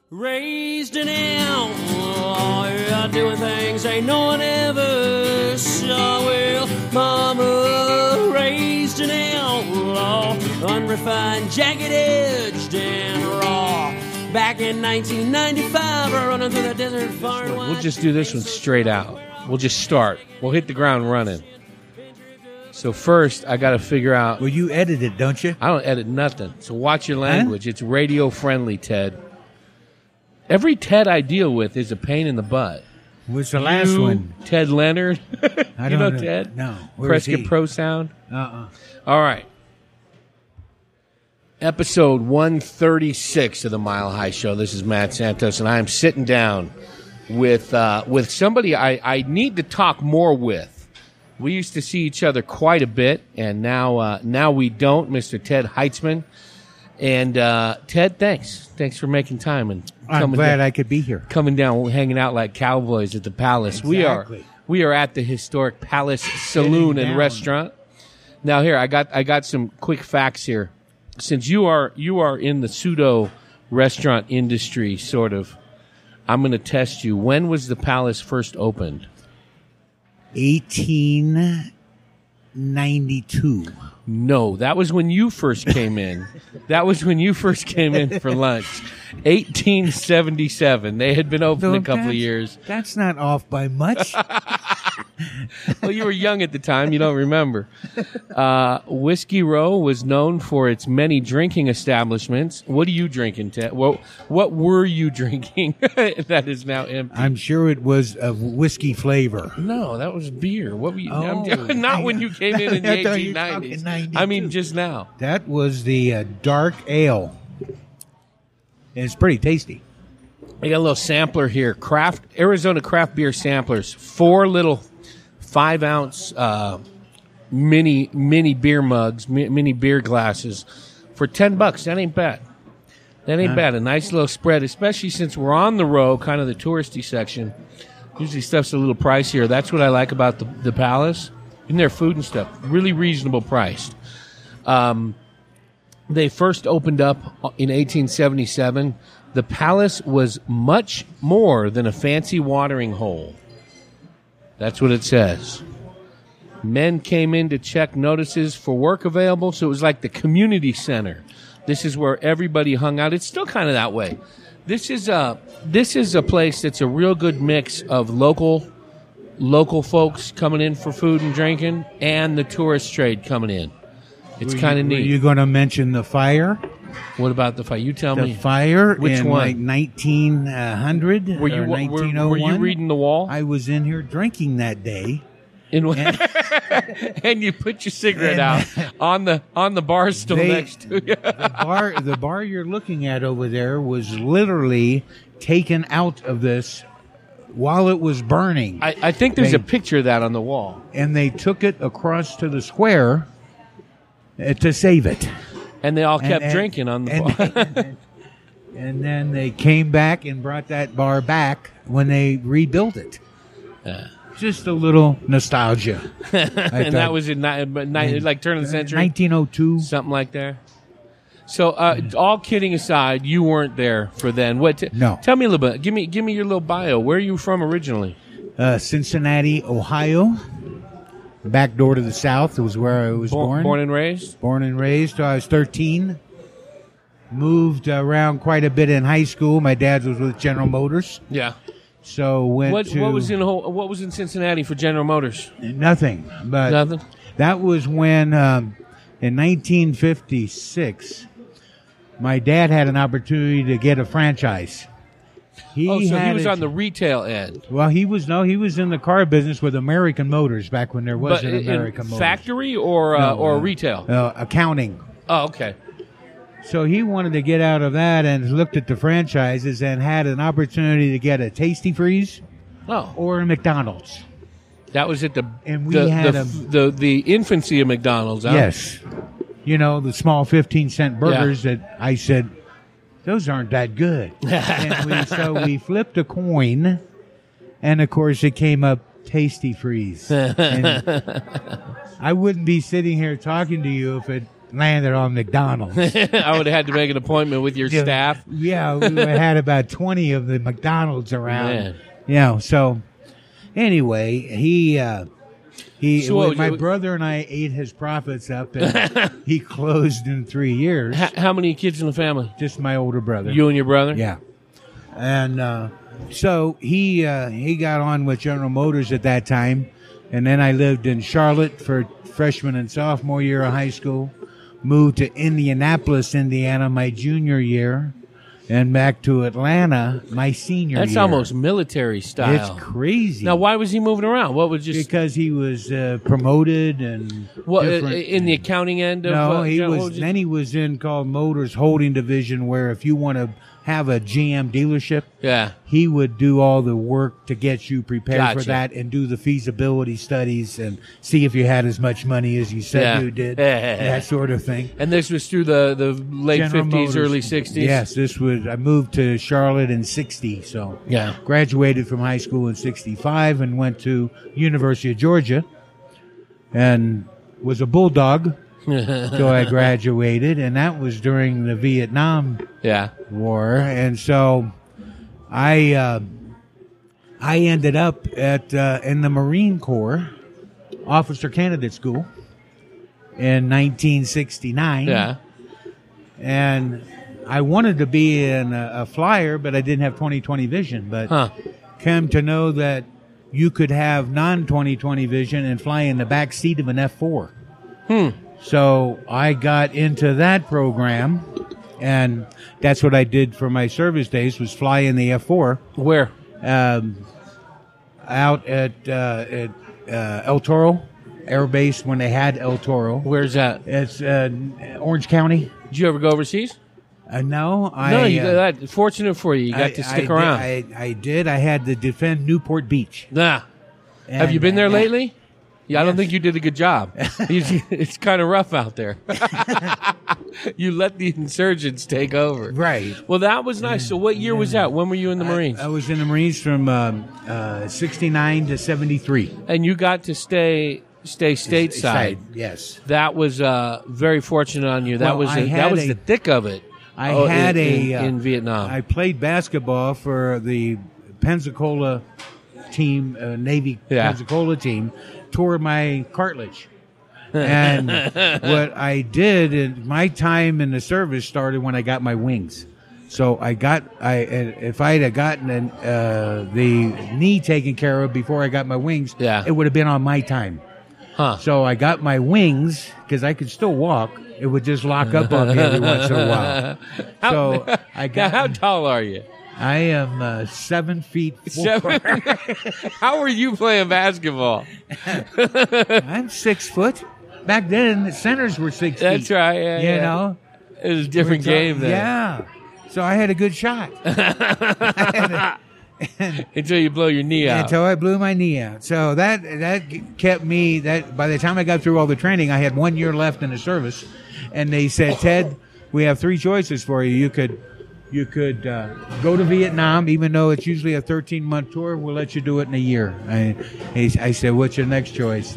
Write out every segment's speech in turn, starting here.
Raised an outlaw, doing things ain't no one ever saw. Well, mama raised an outlaw, unrefined, jagged-edged, and raw. Back in 1995, running through the desert far and wide. We'll just do this one straight out. We'll just start. We'll hit the ground running. So first, I got to figure out. Well, you edit it, don't you? I don't edit nothing. So watch your language. Huh? It's radio friendly, Ted. Every Ted I deal with is a pain in the butt. What's the last one? Ted Leonard. I you don't know Ted? No. Where Prescott Pro Sound. All right. Episode 136 of the Mile High Show. This is Matt Santos, and I am sitting down with somebody I need to talk more with. We used to see each other quite a bit, and now we don't. Mr. Ted Heitzman. And Ted, thanks for making time and I'm glad I could be here. Coming down, hanging out like cowboys at the Palace. Exactly. We are at the historic Palace Saloon and Restaurant. Now here, I got some quick facts here. Since you are in the pseudo restaurant industry, sort of, I'm going to test you. When was the Palace first opened? 1892. No, that was when you first came in. That was when you first came in for lunch. 1877. They had been open a couple of years. That's not off by much. Well, you were young at the time. You don't remember. Whiskey Row was known for its many drinking establishments. What are you drinking, Ted? What were you drinking that is now empty? I'm sure it was a whiskey flavor. No, that was beer. What were you? Not when you came in the 1890s. I mean, just now. That was the dark ale. It's pretty tasty. I got a little sampler here. Arizona craft beer samplers. 4 little 5-ounce mini beer mugs, mini beer glasses for $10. That ain't bad. That ain't bad. A nice little spread, especially since we're on the road, kind of the touristy section. Usually stuff's a little pricier. That's what I like about the Palace. And their food and stuff, really reasonable priced. They first opened up in 1877. The Palace was much more than a fancy watering hole. That's what it says. Men came in to check notices for work available, so it was like the community center. This is where everybody hung out. It's still kind of that way. This is a place that's a real good mix of local folks coming in for food and drinking and the tourist trade coming in. It's kind of neat. Are you going to mention the fire? What about the fire? You tell me. The fire Which in one? Like 1900 or 1901. Were you reading the wall? I was in here drinking that day. And you put your cigarette out on the bar stool next to you. The bar you're looking at over there was literally taken out of this while it was burning. I think there's a picture of that on the wall. And they took it across to the square to save it. And they all kept drinking on the bar. And then they came back and brought that bar back when they rebuilt it. Just a little nostalgia. And that was in like turn of the century? 1902. Something like that. So, all kidding aside, you weren't there for then. No. Tell me a little bit. Give me your little bio. Where are you from originally? Cincinnati, Ohio. Back door to the south was where I was born. Born and raised? Born and raised till I was 13. Moved around quite a bit in high school. My dad was with General Motors. Yeah. So what was in Cincinnati for General Motors? Nothing. But nothing. That was when in 1956 my dad had an opportunity to get a franchise. He was on the retail end. Well, he was in the car business with American Motors back when there was an American Motors. Factory or retail? Accounting. Oh, okay. So he wanted to get out of that and looked at the franchises and had an opportunity to get a Tasty Freeze or a McDonald's. That was at the infancy of McDonald's. Huh? Yes. You know, the small 15-cent burgers that I said, those aren't that good. And we flipped a coin, and, of course, it came up Tasty Freeze. And I wouldn't be sitting here talking to you if it landed on McDonald's. I would have had to make an appointment with your staff. Yeah, we had about 20 of the McDonald's around. Man. You know, so anyway, my brother and I ate his profits up, and he closed in 3 years. How many kids in the family? Just my older brother. You and your brother? Yeah. And so he got on with General Motors at that time, and then I lived in Charlotte for freshman and sophomore year of high school, moved to Indianapolis, Indiana my junior year, and back to Atlanta my senior year. That's almost military style. It's crazy. Now, why was he moving around? What was just because he was promoted and in the accounting end of no, he General was. Motors? Then he was in called Motors Holding Division, where if you want to have a GM dealership, Yeah. he would do all the work to get you prepared Gotcha. for that and do the feasibility studies and see if you had as much money as you said Yeah. you did, that sort of thing. And this was through the late General 50s, Motors. early 60s? Yes, I moved to Charlotte in 60, so Yeah. graduated from high school in 65 and went to University of Georgia and was a Bulldog till I graduated, and that was during the Vietnam Yeah. War. And so I ended up in the Marine Corps Officer Candidate School in 1969. Yeah. And I wanted to be a flyer, but I didn't have 20/20 vision. But came to know that you could have non-20/20 vision and fly in the back seat of an F4. So I got into that program, and that's what I did for my service days, was fly in the F4 Where? out at El Toro Air Base when they had El Toro. Where's that? It's Orange County. Did you ever go overseas? No, No, you got that. Fortunate for you. You got to stick around. I did. I had to defend Newport Beach. Nah. Have you been there lately? Yeah, I don't think you did a good job. It's kind of rough out there. You let the insurgents take over. Right. Well, that was nice. So what year was that? When were you in the Marines? I was in the Marines from 69 to 73. And you got to stay stateside. Yes. That was very fortunate on you. That Well, was the thick of it. I had in Vietnam. I played basketball for the Pensacola team, Navy Pensacola team, tore my cartilage. And what I did, my time in the service started when I got my wings. So if I had gotten the knee taken care of before I got my wings, it would have been on my time. So I got my wings because I could still walk. It would just lock up on me every once in a while. How tall are you? I am 7 feet 4. How were you playing basketball? I'm 6 foot. Back then, the centers were 6 feet. That's right. Yeah, you know, it was a different game then. Yeah. So I had a good shot. Until you blow your knee out. Until I blew my knee out. So that kept me. That by the time I got through all the training, I had 1 year left in the service, and they said, "Ted, we have 3 choices for you. You could go to Vietnam, even though it's usually a 13-month tour. We'll let you do it in a year." I said, "What's your next choice?"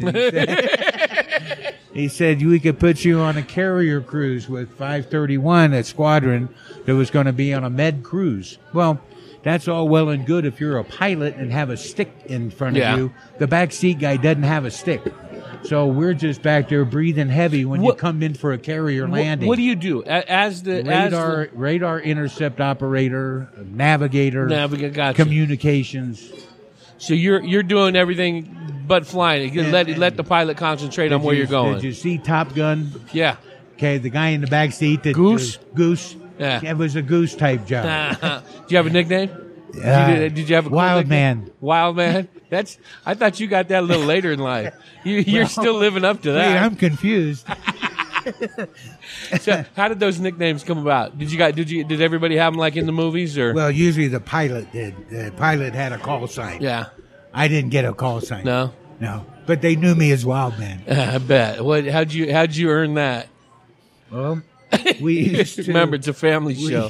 He said, "We could put you on a carrier cruise with 531 at Squadron that was going to be on a med cruise." Well, that's all well and good if you're a pilot and have a stick in front of you. The backseat guy doesn't have a stick. So we're just back there breathing heavy when you come in for a carrier landing. What do you do as the radar intercept operator, navigator, gotcha. communications? So you're doing everything but flying. Let the pilot concentrate on where you're going. Did you see Top Gun? Yeah. Okay, the guy in the back seat. Goose? Goose. Yeah. It was a Goose type job. Do you have a nickname? Did you have a cool Wild nickname? Man? Wild Man. I thought you got that a little later in life. You're still living up to that. Wait, I'm confused. So, how did those nicknames come about? Did everybody have them like in the movies or? Well, usually the pilot did. The pilot had a call sign. Yeah. I didn't get a call sign. No. But they knew me as Wild Man. I bet. How'd you earn that? Well, we used to remember it's a family show.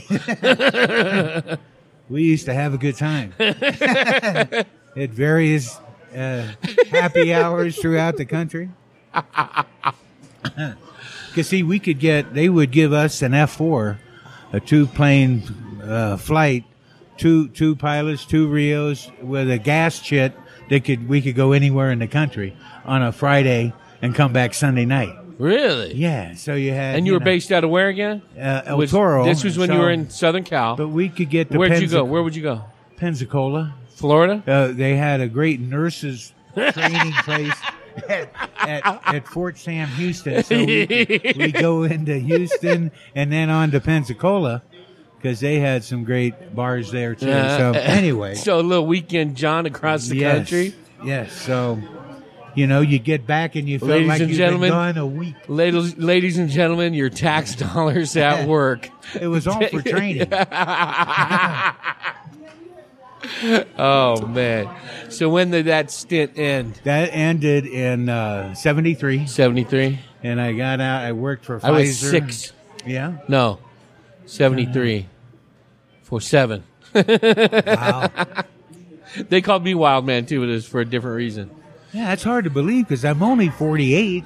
We used to have a good time at various happy hours throughout the country. Because see, they would give us an F4, a 2-plane flight, two pilots, 2 Rios with a gas chit. We could go anywhere in the country on a Friday and come back Sunday night. Really? Yeah. So you had, and you were based out of where again? El Toro. This was when you were in Southern Cal. But we could get to Where'd you go? Where would you go? Pensacola, Florida. They had a great nurses training place at Fort Sam Houston. So we go into Houston and then on to Pensacola because they had some great bars there too. So anyway, so a little weekend John across the country. Yes. So you get back and you feel like you've been gone a week. Ladies and gentlemen, your tax dollars at work. It was all for training. Oh, man. So when did that stint end? That ended in 73. 73? And I got out. I worked for Pfizer. I was 6. Yeah? No. 73. For 7. Wow. They called me Wild Man, too, but it was for a different reason. Yeah, it's hard to believe because I'm only 48.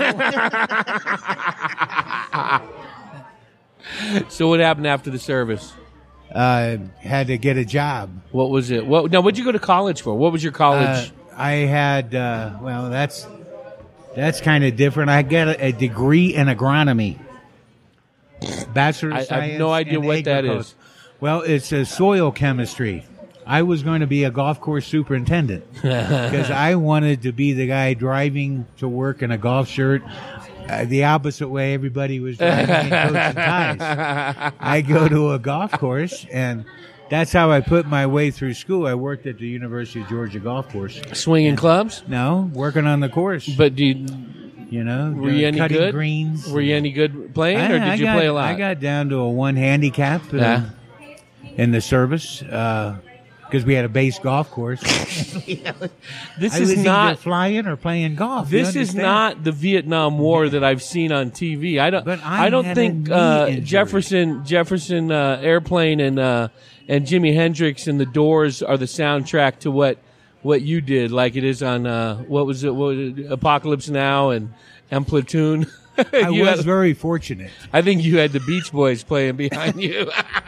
So what happened after the service? Had to get a job. What was it? Now, what'd you go to college for? What was your college? I had, that's kind of different. I got a degree in agronomy. Bachelor of Science. I have no idea what that is. Well, it's a soil chemistry. I was going to be a golf course superintendent because I wanted to be the guy driving to work in a golf shirt. The opposite way everybody was driving in coats and ties. I go to a golf course, and that's how I put my way through school. I worked at the University of Georgia golf course. Swinging clubs? No, working on the course. But were you any cutting good? Greens. Were you any good playing, or did you play a lot? I got down to a 1 handicap in the service. Because we had a base golf course. This is not either flying or playing golf. This is not the Vietnam War that I've seen on TV. I don't think Jefferson Airplane and Jimi Hendrix and the Doors are the soundtrack to what you did, like it is on what was it, Apocalypse Now and Platoon. I was very fortunate. I think you had the Beach Boys playing behind you.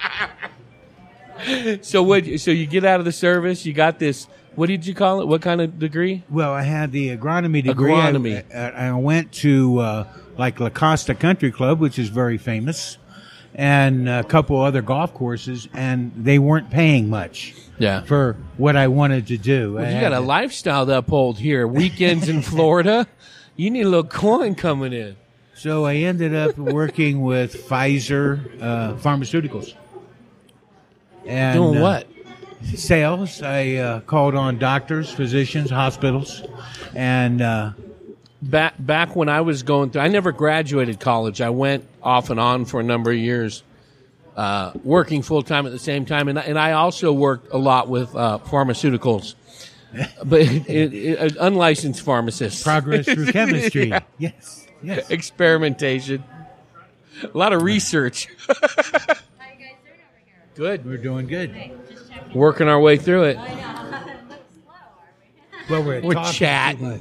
So you get out of the service, you got this, what did you call it? What kind of degree? Well, I had the agronomy degree. Agronomy. I went to like La Costa Country Club, which is very famous, and a couple other golf courses, and they weren't paying much for what I wanted to do. Well, you got a lifestyle to uphold here. Weekends in Florida, you need a little coin coming in. So I ended up working with Pfizer Pharmaceuticals. And, doing what? Sales. I called on doctors, physicians, hospitals, and back when I was going through, I never graduated college. I went off and on for a number of years, working full time at the same time, and I also worked a lot with pharmaceuticals, but unlicensed pharmacists. Progress through chemistry. Yeah. Yes. Experimentation. A lot of research. Good. We're doing good. Working our way through it. Well, we're chatting.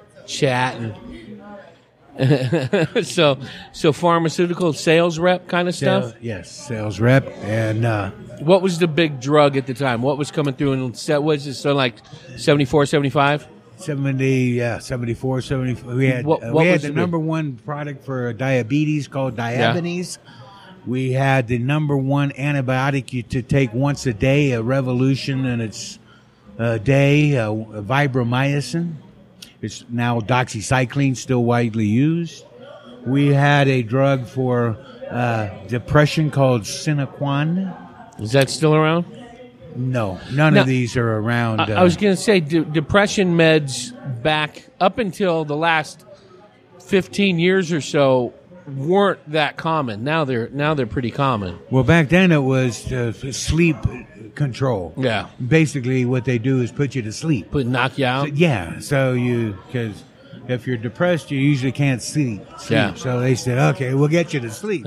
So pharmaceutical sales rep kind of stuff? Yes, sales rep. And what was the big drug at the time? What was coming through? And was it so like 74, 75? 74, 75. We had the number one product for diabetes called Diabetes. Yeah. We had the number one antibiotic to take once a day, a revolution in its day, Vibromycin. It's now doxycycline, still widely used. We had a drug for depression called Sinequan. Is that still around? No, none of these are around. I was going to say depression meds back up until the last 15 years or so weren't that common. Now they're pretty common. Well, back then it was sleep control. Yeah. Basically, what they do is put you to sleep. Knock you out? So because if you're depressed, you usually can't sleep. Yeah. So they said, okay, we'll get you to sleep.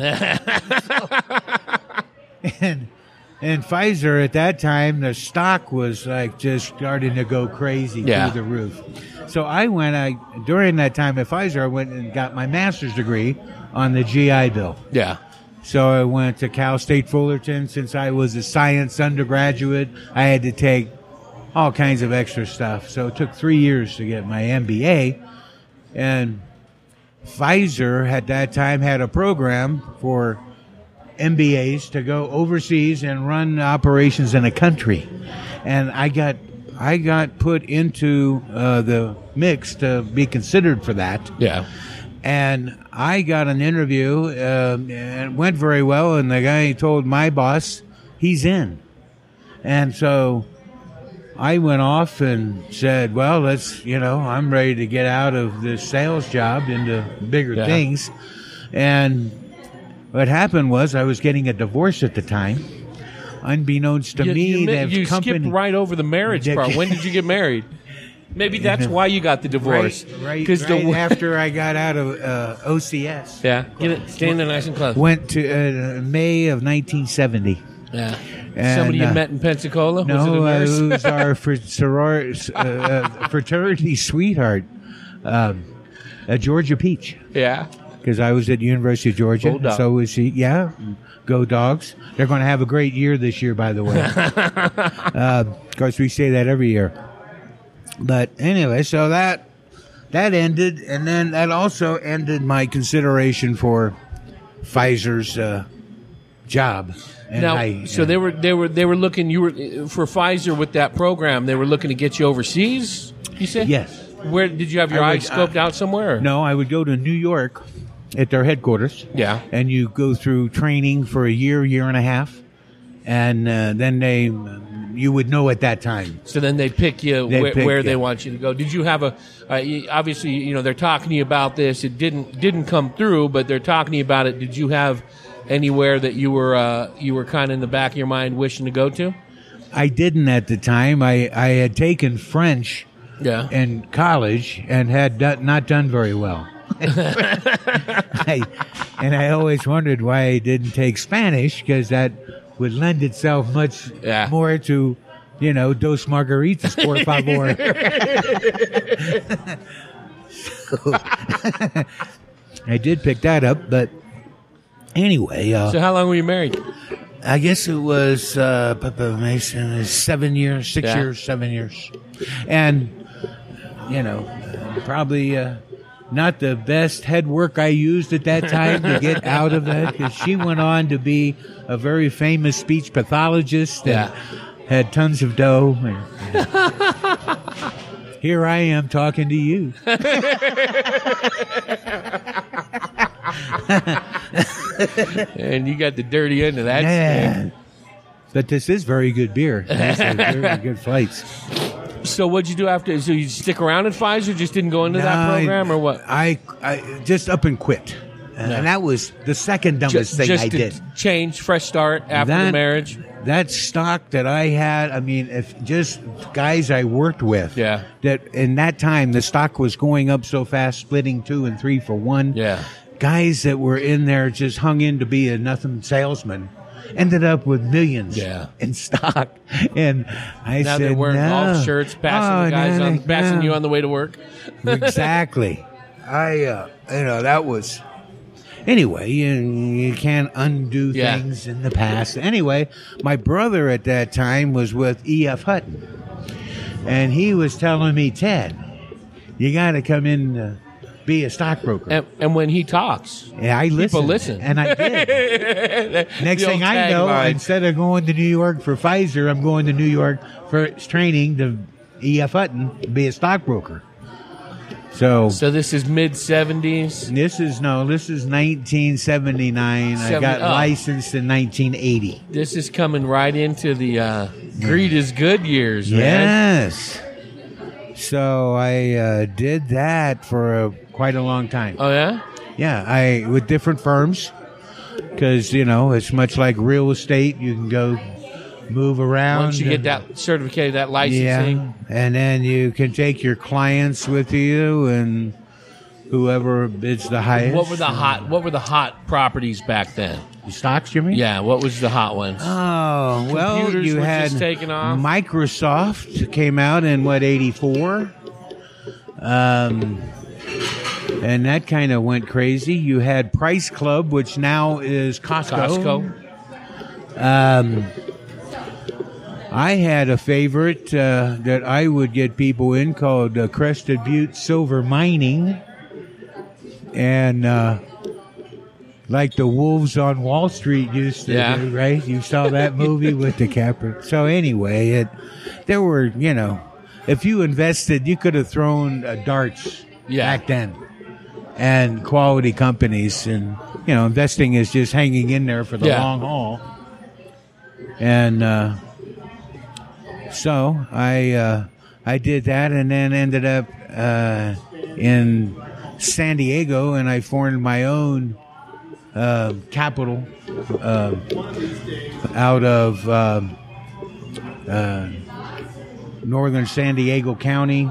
And Pfizer at that time, the stock was like just starting to go crazy through the roof. So during that time at Pfizer, I went and got my master's degree on the GI Bill. Yeah. So I went to Cal State Fullerton. Since I was a science undergraduate, I had to take all kinds of extra stuff. So it took 3 years to get my MBA. And Pfizer at that time had a program for MBAs to go overseas and run operations in a country. And I got put into the mix to be considered for that. Yeah. And I got an interview, and it went very well. And the guy told my boss he's in. And so I went off and said, well, I'm ready to get out of this sales job into bigger things. And what happened was I was getting a divorce at the time. Unbeknownst to me, you skipped right over the marriage part. When did you get married? Maybe that's why you got the divorce. Right after I got out of OCS. Yeah, stand there nice and close. Went to May of 1970. Yeah. And, somebody you met in Pensacola? No, it was our fraternity sweetheart, Georgia Peach. Yeah. Because I was at the University of Georgia. And so was she. Yeah. Go Dogs. They're going to have a great year this year, by the way. Of course, we say that every year. But anyway, so that ended, and then that also ended my consideration for Pfizer's job. And so they were looking. You were for Pfizer with that program. They were looking to get you overseas. You said yes. Where did you have your eyes scoped out somewhere? No, I would go to New York at their headquarters. Yeah, and you go through training for a year and a half, and then you would know at that time. So then they pick you where they want you to go. Did you have obviously, they're talking to you about this. It didn't come through, but they're talking to you about it. Did you have anywhere that you were kind of in the back of your mind wishing to go to? I didn't at the time. I had taken French in college and had not done very well. I always wondered why I didn't take Spanish, because that would lend itself much more to, dos margaritas, por favor. So, I did pick that up, but anyway. So how long were you married? I guess it was Mason, 7 years, 6 years, 7 years. And, probably not the best head work I used at that time to get out of it, because she went on to be a very famous speech pathologist and had tons of dough. Here I am talking to you. And you got the dirty end of that. Yeah. But this is very good beer. These are very good flights. So what'd you do after? So you stick around at Pfizer? Just didn't go into that program, or what? I just up and quit. And that was the second dumbest thing I did. Change, fresh start after the marriage. That stock that I had, if just guys I worked with, that in that time the stock was going up so fast, splitting 2 and 3 for 1. Yeah. Guys that were in there just hung in to be a nothing salesman. Ended up with millions in stock, and I now said, they're wearing golf shirts, passing you on the way to work. Exactly. That was. Anyway, you can't undo things in the past. Anyway, my brother at that time was with E.F. Hutton, and he was telling me, Ted, you got to come in. Be a stockbroker. And when he talks, I listen. People listen. And I did. Next thing I know, instead of going to New York for Pfizer, I'm going to New York for training to E.F. Hutton to be a stockbroker. So this is mid-70s? This is 1979. I got licensed in 1980. This is coming right into the greed is good years, man. Yes. So I did that for quite a long time. Oh, yeah? Yeah, with different firms, because, it's much like real estate. You can go move around. Once you get that certificate, that licensing. Yeah, and then you can take your clients with you and whoever bids the highest. What were the hot properties back then? The stocks, you mean? Yeah, what was the hot ones? Oh, well, Computers you were had just taking off. Microsoft came out in 84. and that kind of went crazy. You had Price Club, which now is Costco. I had a favorite that I would get people in called Crested Butte Silver Mining, and like the Wolves on Wall Street used to do, right? You saw that movie with DiCaprio. So anyway, there were, if you invested, you could have thrown darts back then, and quality companies, and investing is just hanging in there for the long haul. And so I did that, and then ended up in San Diego, and I formed my own capital out of northern San Diego County.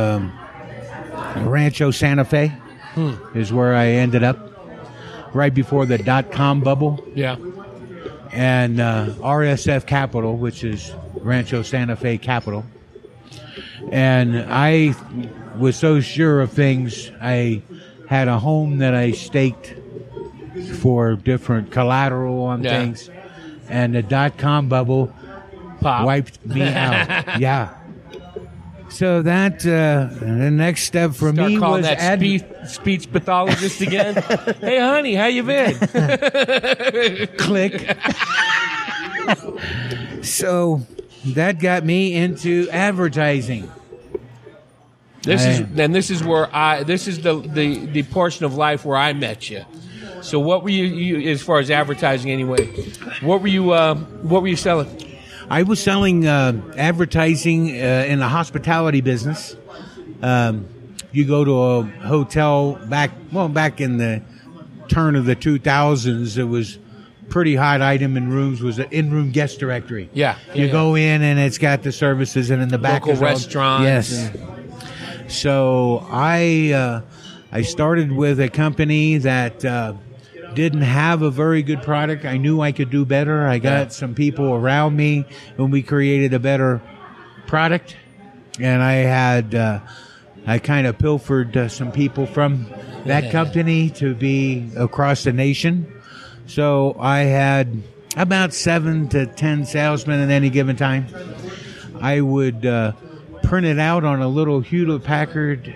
Rancho Santa Fe is where I ended up right before the .com bubble. Yeah. And RSF Capital, which is Rancho Santa Fe Capital. And I was so sure of things, I had a home that I staked for different collateral on things. And the .com bubble wiped me out. Yeah. So that the next step for me was that speech pathologist again. Hey, honey, how you been? Click. So that got me into advertising. This is where this is the portion of life where I met you. So what were you as far as advertising anyway? What were you selling? I was selling advertising in the hospitality business. You go to a hotel back in the turn of the 2000s, it was pretty hot item in rooms was an in-room guest directory. You go in and it's got the services, and in the back local restaurants. Yes. So I started with a company that didn't have a very good product. I knew I could do better. I got some people around me, and we created a better product. And I kind of pilfered some people from that company to be across the nation. So I had about 7 to 10 salesmen at any given time. I would print it out on a little Hewlett-Packard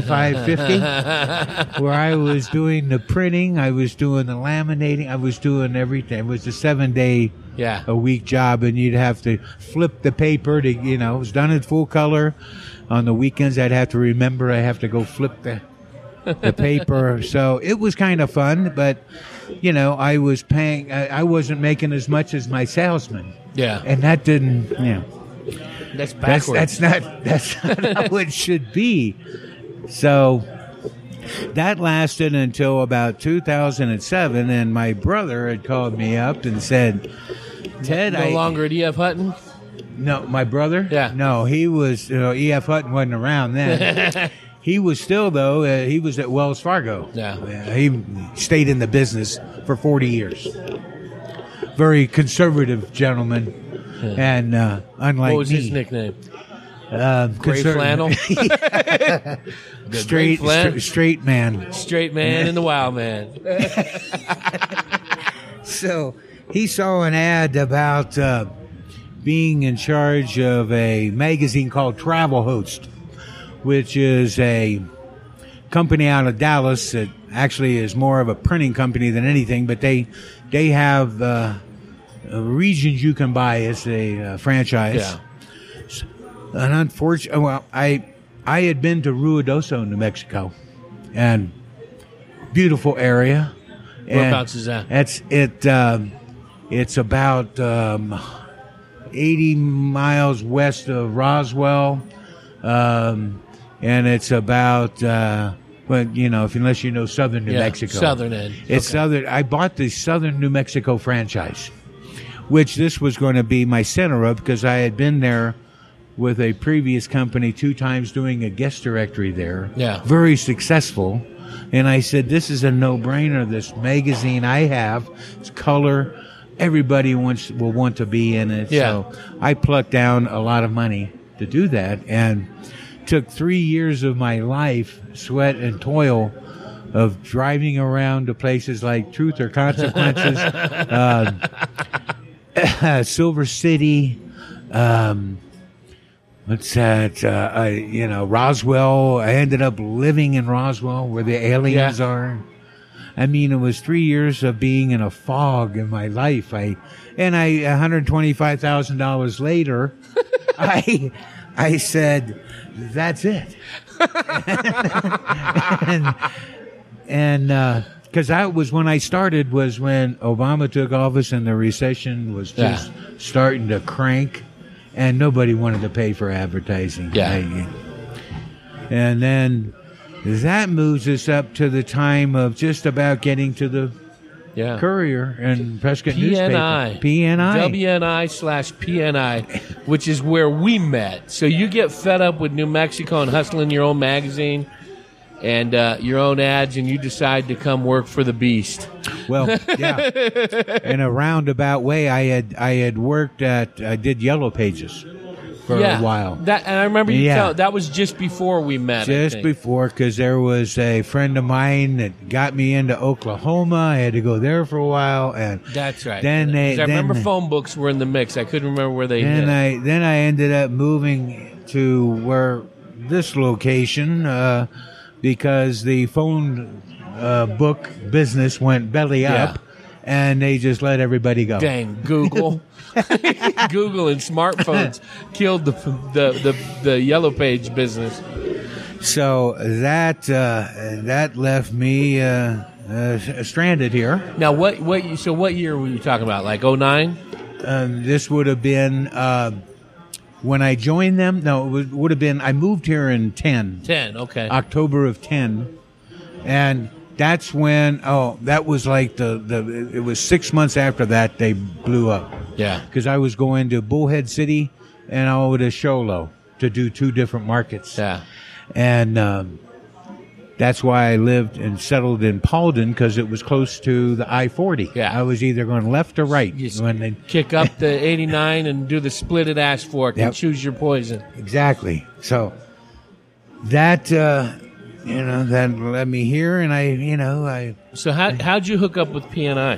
8550 where I was doing the printing, I was doing the laminating, I was doing everything. It was a 7-day a week job, and you'd have to flip the paper to, it was done in full color. On the weekends, I'd have to remember I have to go flip the paper. So it was kind of fun, but, I was paying, I wasn't making as much as my salesman. Yeah. And that didn't, That's backwards. That's not how it should be. So that lasted until about 2007, and my brother had called me up and said, Ted, no longer at E.F. Hutton? No, my brother? Yeah. No, he was, E.F. Hutton wasn't around then. He was still, though, he was at Wells Fargo. Yeah. He stayed in the business for 40 years. Very conservative gentleman. And unlike me. What was his nickname? Gray Flannel? Straight man. Straight man and the wild man. So he saw an ad about being in charge of a magazine called Travel Host, which is a company out of Dallas that actually is more of a printing company than anything, but they have regions you can buy as a franchise. Yeah. And unfortunately, I had been to Ruidoso, New Mexico, and beautiful area. Whereabouts is that? It's about 80 miles west of Roswell, and it's about unless you know southern New Mexico, southern end. It's southern. I bought the southern New Mexico franchise, which this was going to be my center of, because I had been there with a previous company 2 times doing a guest directory there. Yeah. Very successful. And I said, this is a no-brainer. This magazine I have, it's color. Everybody will want to be in it. Yeah. So I plucked down a lot of money to do that, and took 3 years of my life, sweat and toil, of driving around to places like Truth or Consequences, Silver City, what's that? Roswell. I ended up living in Roswell, where the aliens are. I mean, it was 3 years of being in a fog in my life. $125,000 later, I said, that's it. and because that was when I started, was when Obama took office and the recession was just starting to crank, and nobody wanted to pay for advertising. And then that moves us up to the time of just about getting to the Courier and Prescott newspaper. PNI. WNI/PNI, which is where we met. So you get fed up with New Mexico and hustling your own magazine and your own ads, and you decide to come work for the Beast. Well, yeah. In a roundabout way, I had worked I did Yellow Pages for a while. And I remember you tell that was just before we met. Just before, because there was a friend of mine that got me into Oklahoma. I had to go there for a while, and that's right. I remember phone books were in the mix. I couldn't remember where they. Then I ended up moving to where this location because the phone book business went belly up, and they just let everybody go. Dang, Google. Google and smartphones killed the Yellow Page business. So that left me stranded here. Now, what year were you talking about? Like 2009? This would have been when I joined them. No, it would have been. I moved here in 10. 10, okay. October of 10, and that's when. Oh, that was like it was 6 months after that they blew up. Yeah, because I was going to Bullhead City and over to Show Low to do 2 different markets. Yeah, and that's why I lived and settled in Paulden, because it was close to the I-40. Yeah, I was either going left or right. When they kick up the 89 and do the split ass fork and choose your poison. Exactly. So that that led me here, and I. So how'd you hook up with PNI?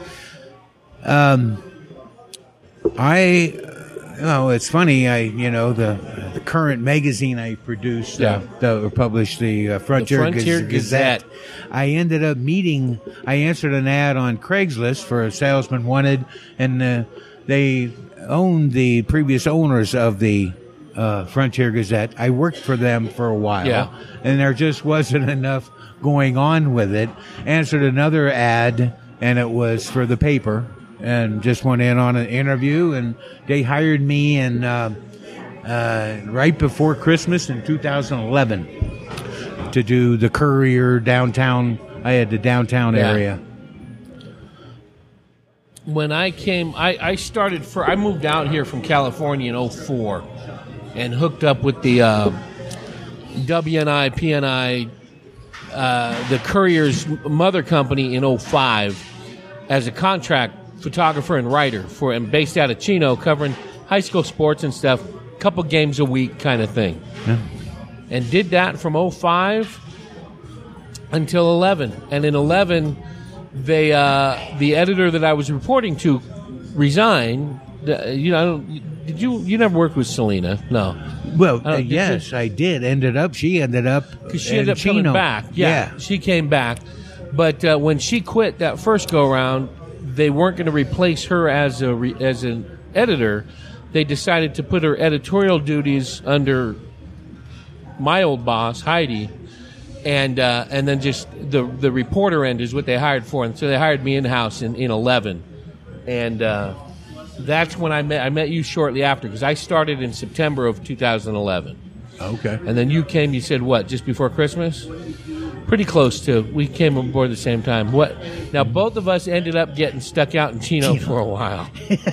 It's funny. The current magazine I produced, published the Frontier Gazette. I ended up meeting. I answered an ad on Craigslist for a salesman wanted, and they owned the previous owners of the Frontier Gazette. I worked for them for a while, and there just wasn't enough going on with it. Answered another ad, and it was for the paper. And just went in on an interview, and they hired me in right before Christmas in 2011 to do the Courier downtown. I had the downtown area. When I came, I moved out here from California in 2004 and hooked up with the WNI, PNI, the Courier's mother company in 2005 as a contract photographer and writer and based out of Chino, covering high school sports and stuff, couple games a week kind of thing. Yeah. And did that from 2005 until 11. And in 11, they the editor that I was reporting to resigned. You never worked with Selena? No. Well, yes, I did. She ended up because she ended up coming back. Yeah, she came back. But when she quit that first go around, they weren't going to replace her as an editor. They decided to put her editorial duties under my old boss, Heidi, and then just the reporter end is what they hired for. And so they hired me in-house in 11. And that's when I met you shortly after, because I started in September of 2011. Okay. And then you came, you said, what, just before Christmas? Pretty close to. We came aboard at the same time. What? Now, both of us ended up getting stuck out in Chino for a while.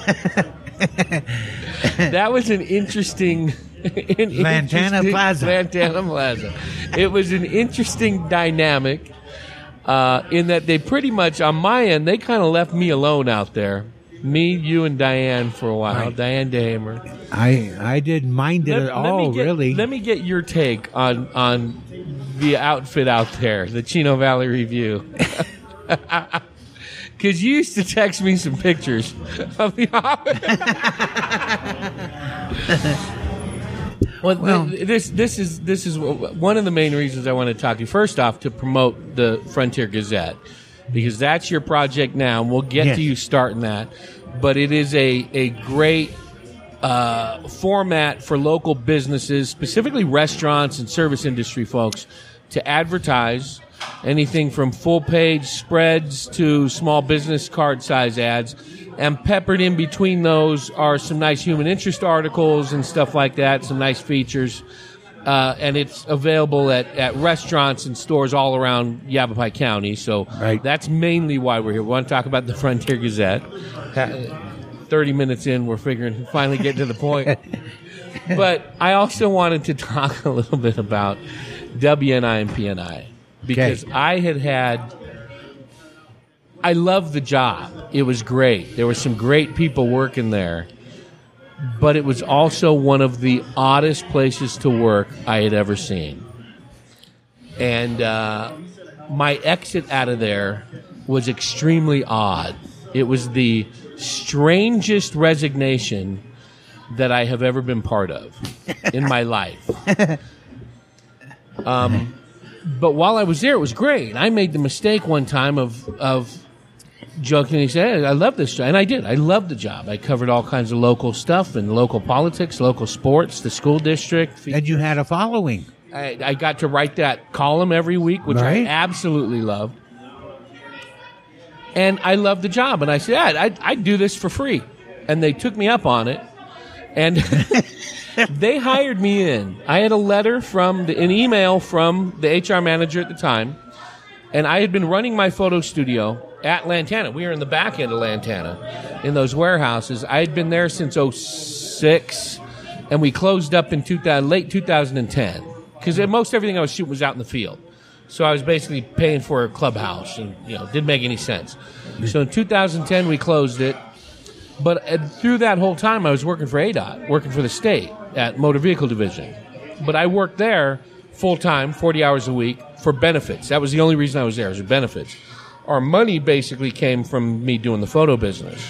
That was an interesting... Lantana Plaza. It was an interesting dynamic in that they pretty much, on my end, they kind of left me alone out there. Me, you, and Diane for a while. Right. Diane DeHamer. I didn't mind it at all, really. Let me get your take on the outfit out there, the Chino Valley Review. Because you used to text me some pictures of the office. Well, this is one of the main reasons I want to talk to you. First off, to promote the Frontier Gazette, because that's your project now, and we'll get to you starting that. But it is a great format for local businesses, specifically restaurants and service industry folks, to advertise anything from full-page spreads to small business card-size ads. And peppered in between those are some nice human interest articles and stuff like that, some nice features. And it's available at restaurants and stores all around Yavapai County. So that's mainly why we're here. We want to talk about the Frontier Gazette. 30 minutes in, we're figuring finally getting to the point. But I also wanted to talk a little bit about WNI and PNI. Because I loved the job. It was great. There were some great people working there. But it was also one of the oddest places to work I had ever seen. And my exit out of there was extremely odd. It was the strangest resignation that I have ever been part of in my life. But while I was there, it was great. I made the mistake one time of jokingly saying, I love this job. And I did. I loved the job. I covered all kinds of local stuff and local politics, local sports, the school district. And you had a following. I got to write that column every week, which I absolutely loved. And I loved the job. And I said, I'd do this for free. And they took me up on it. And they hired me in. I had a letter an email from the HR manager at the time. And I had been running my photo studio at Lantana. We were in the back end of Lantana in those warehouses. I had been there since 2006, and we closed up in late 2010 because most everything I was shooting was out in the field. So I was basically paying for a clubhouse, and didn't make any sense. So in 2010 we closed it, but through that whole time I was working for ADOT, working for the state at Motor Vehicle Division. But I worked there full-time, 40 hours a week, for benefits. That was the only reason I was there, was for benefits. Our money basically came from me doing the photo business.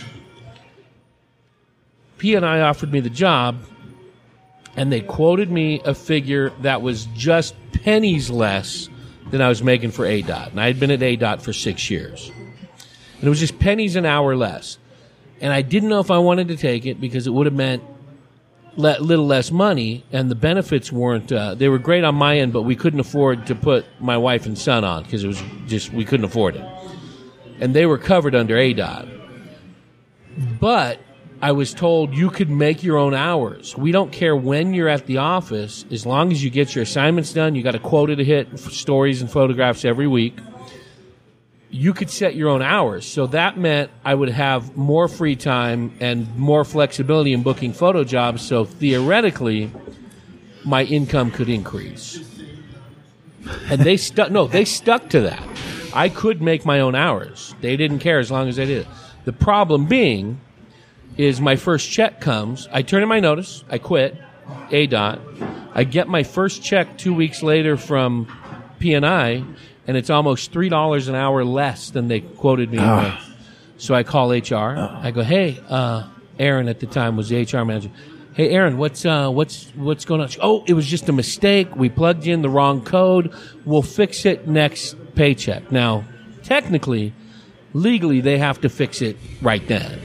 P&I offered me the job, and they quoted me a figure that was just pennies less than I was making for ADOT. And I had been at ADOT for 6 years. And it was just pennies an hour less. And I didn't know if I wanted to take it because it would have meant little less money, and the benefits weren't, they were great on my end, but we couldn't afford to put my wife and son on because it was just, we couldn't afford it. And they were covered under ADOT. But I was told you could make your own hours. We don't care when you're at the office, as long as you get your assignments done, you got a quota to hit, stories and photographs every week. You could set your own hours. So that meant I would have more free time and more flexibility in booking photo jobs. So theoretically, my income could increase. And they stuck to that. I could make my own hours. They didn't care as long as I did it. The problem being is my first check comes. I turn in my notice. I quit ADOT. I get my first check 2 weeks later from P&I, and it's almost $3 an hour less than they quoted me. So I call HR. I go, hey, Aaron at the time was the HR manager. Hey, Aaron, what's going on? Oh, it was just a mistake. We plugged in the wrong code. We'll fix it next paycheck. Now, technically, legally, they have to fix it right then.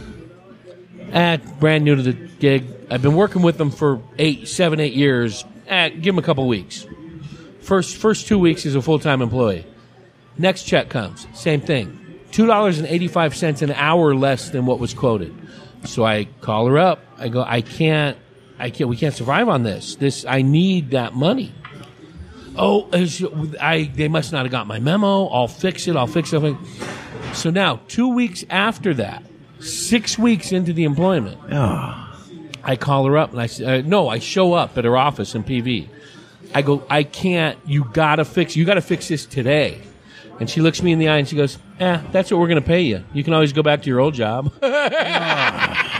Brand new to the gig. I've been working with them for 7, 8 years. Give them a couple weeks. First 2 weeks as a full-time employee. Next check comes. Same thing. $2.85 an hour less than what was quoted. So I call her up. I go, we can't survive on this. I need that money. Oh, they must not have got my memo. I'll fix it. So now, 2 weeks after that, 6 weeks into the employment, I call her up and I say, I show up at her office in PV. I go, I can't, you gotta fix this today. And she looks me in the eye and she goes, that's what we're gonna pay you. You can always go back to your old job.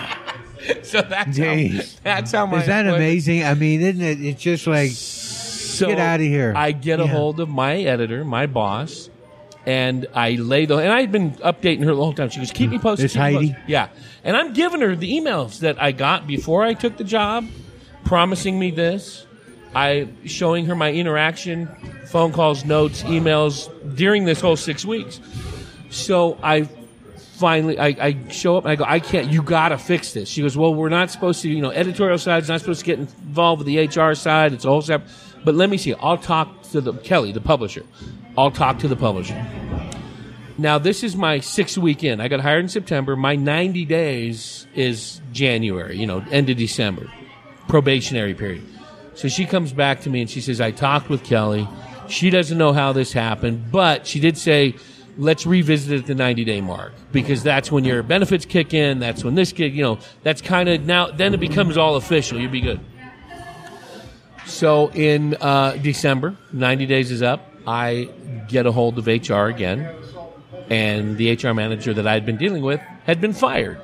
So that's how my... Is that amazing? I mean, isn't it? It's just like... So Get out of here. I get a hold of my editor, my boss, and I lay and I had been updating her the whole time. She goes, keep me posted. It's Heidi? Yeah. And I'm giving her the emails that I got before I took the job, promising me this. I showing her my interaction, phone calls, notes, emails during this whole 6 weeks. So I finally, I show up and I go, I can't, you got to fix this. She goes, well, we're not supposed to, editorial side's not supposed to get involved with the HR side. It's a whole separate. But let me see. I'll talk to Kelly, the publisher. I'll talk to the publisher. Now, this is my 6th week in. I got hired in September. My 90 days is January, end of December. Probationary period. So she comes back to me and she says, I talked with Kelly. She doesn't know how this happened, but she did say, let's revisit it at the 90-day mark because that's when your benefits kick in. That's when this that's kind of now, then it becomes all official. You'll be good. So in December, 90 days is up. I get a hold of HR again, and the HR manager that I'd been dealing with had been fired.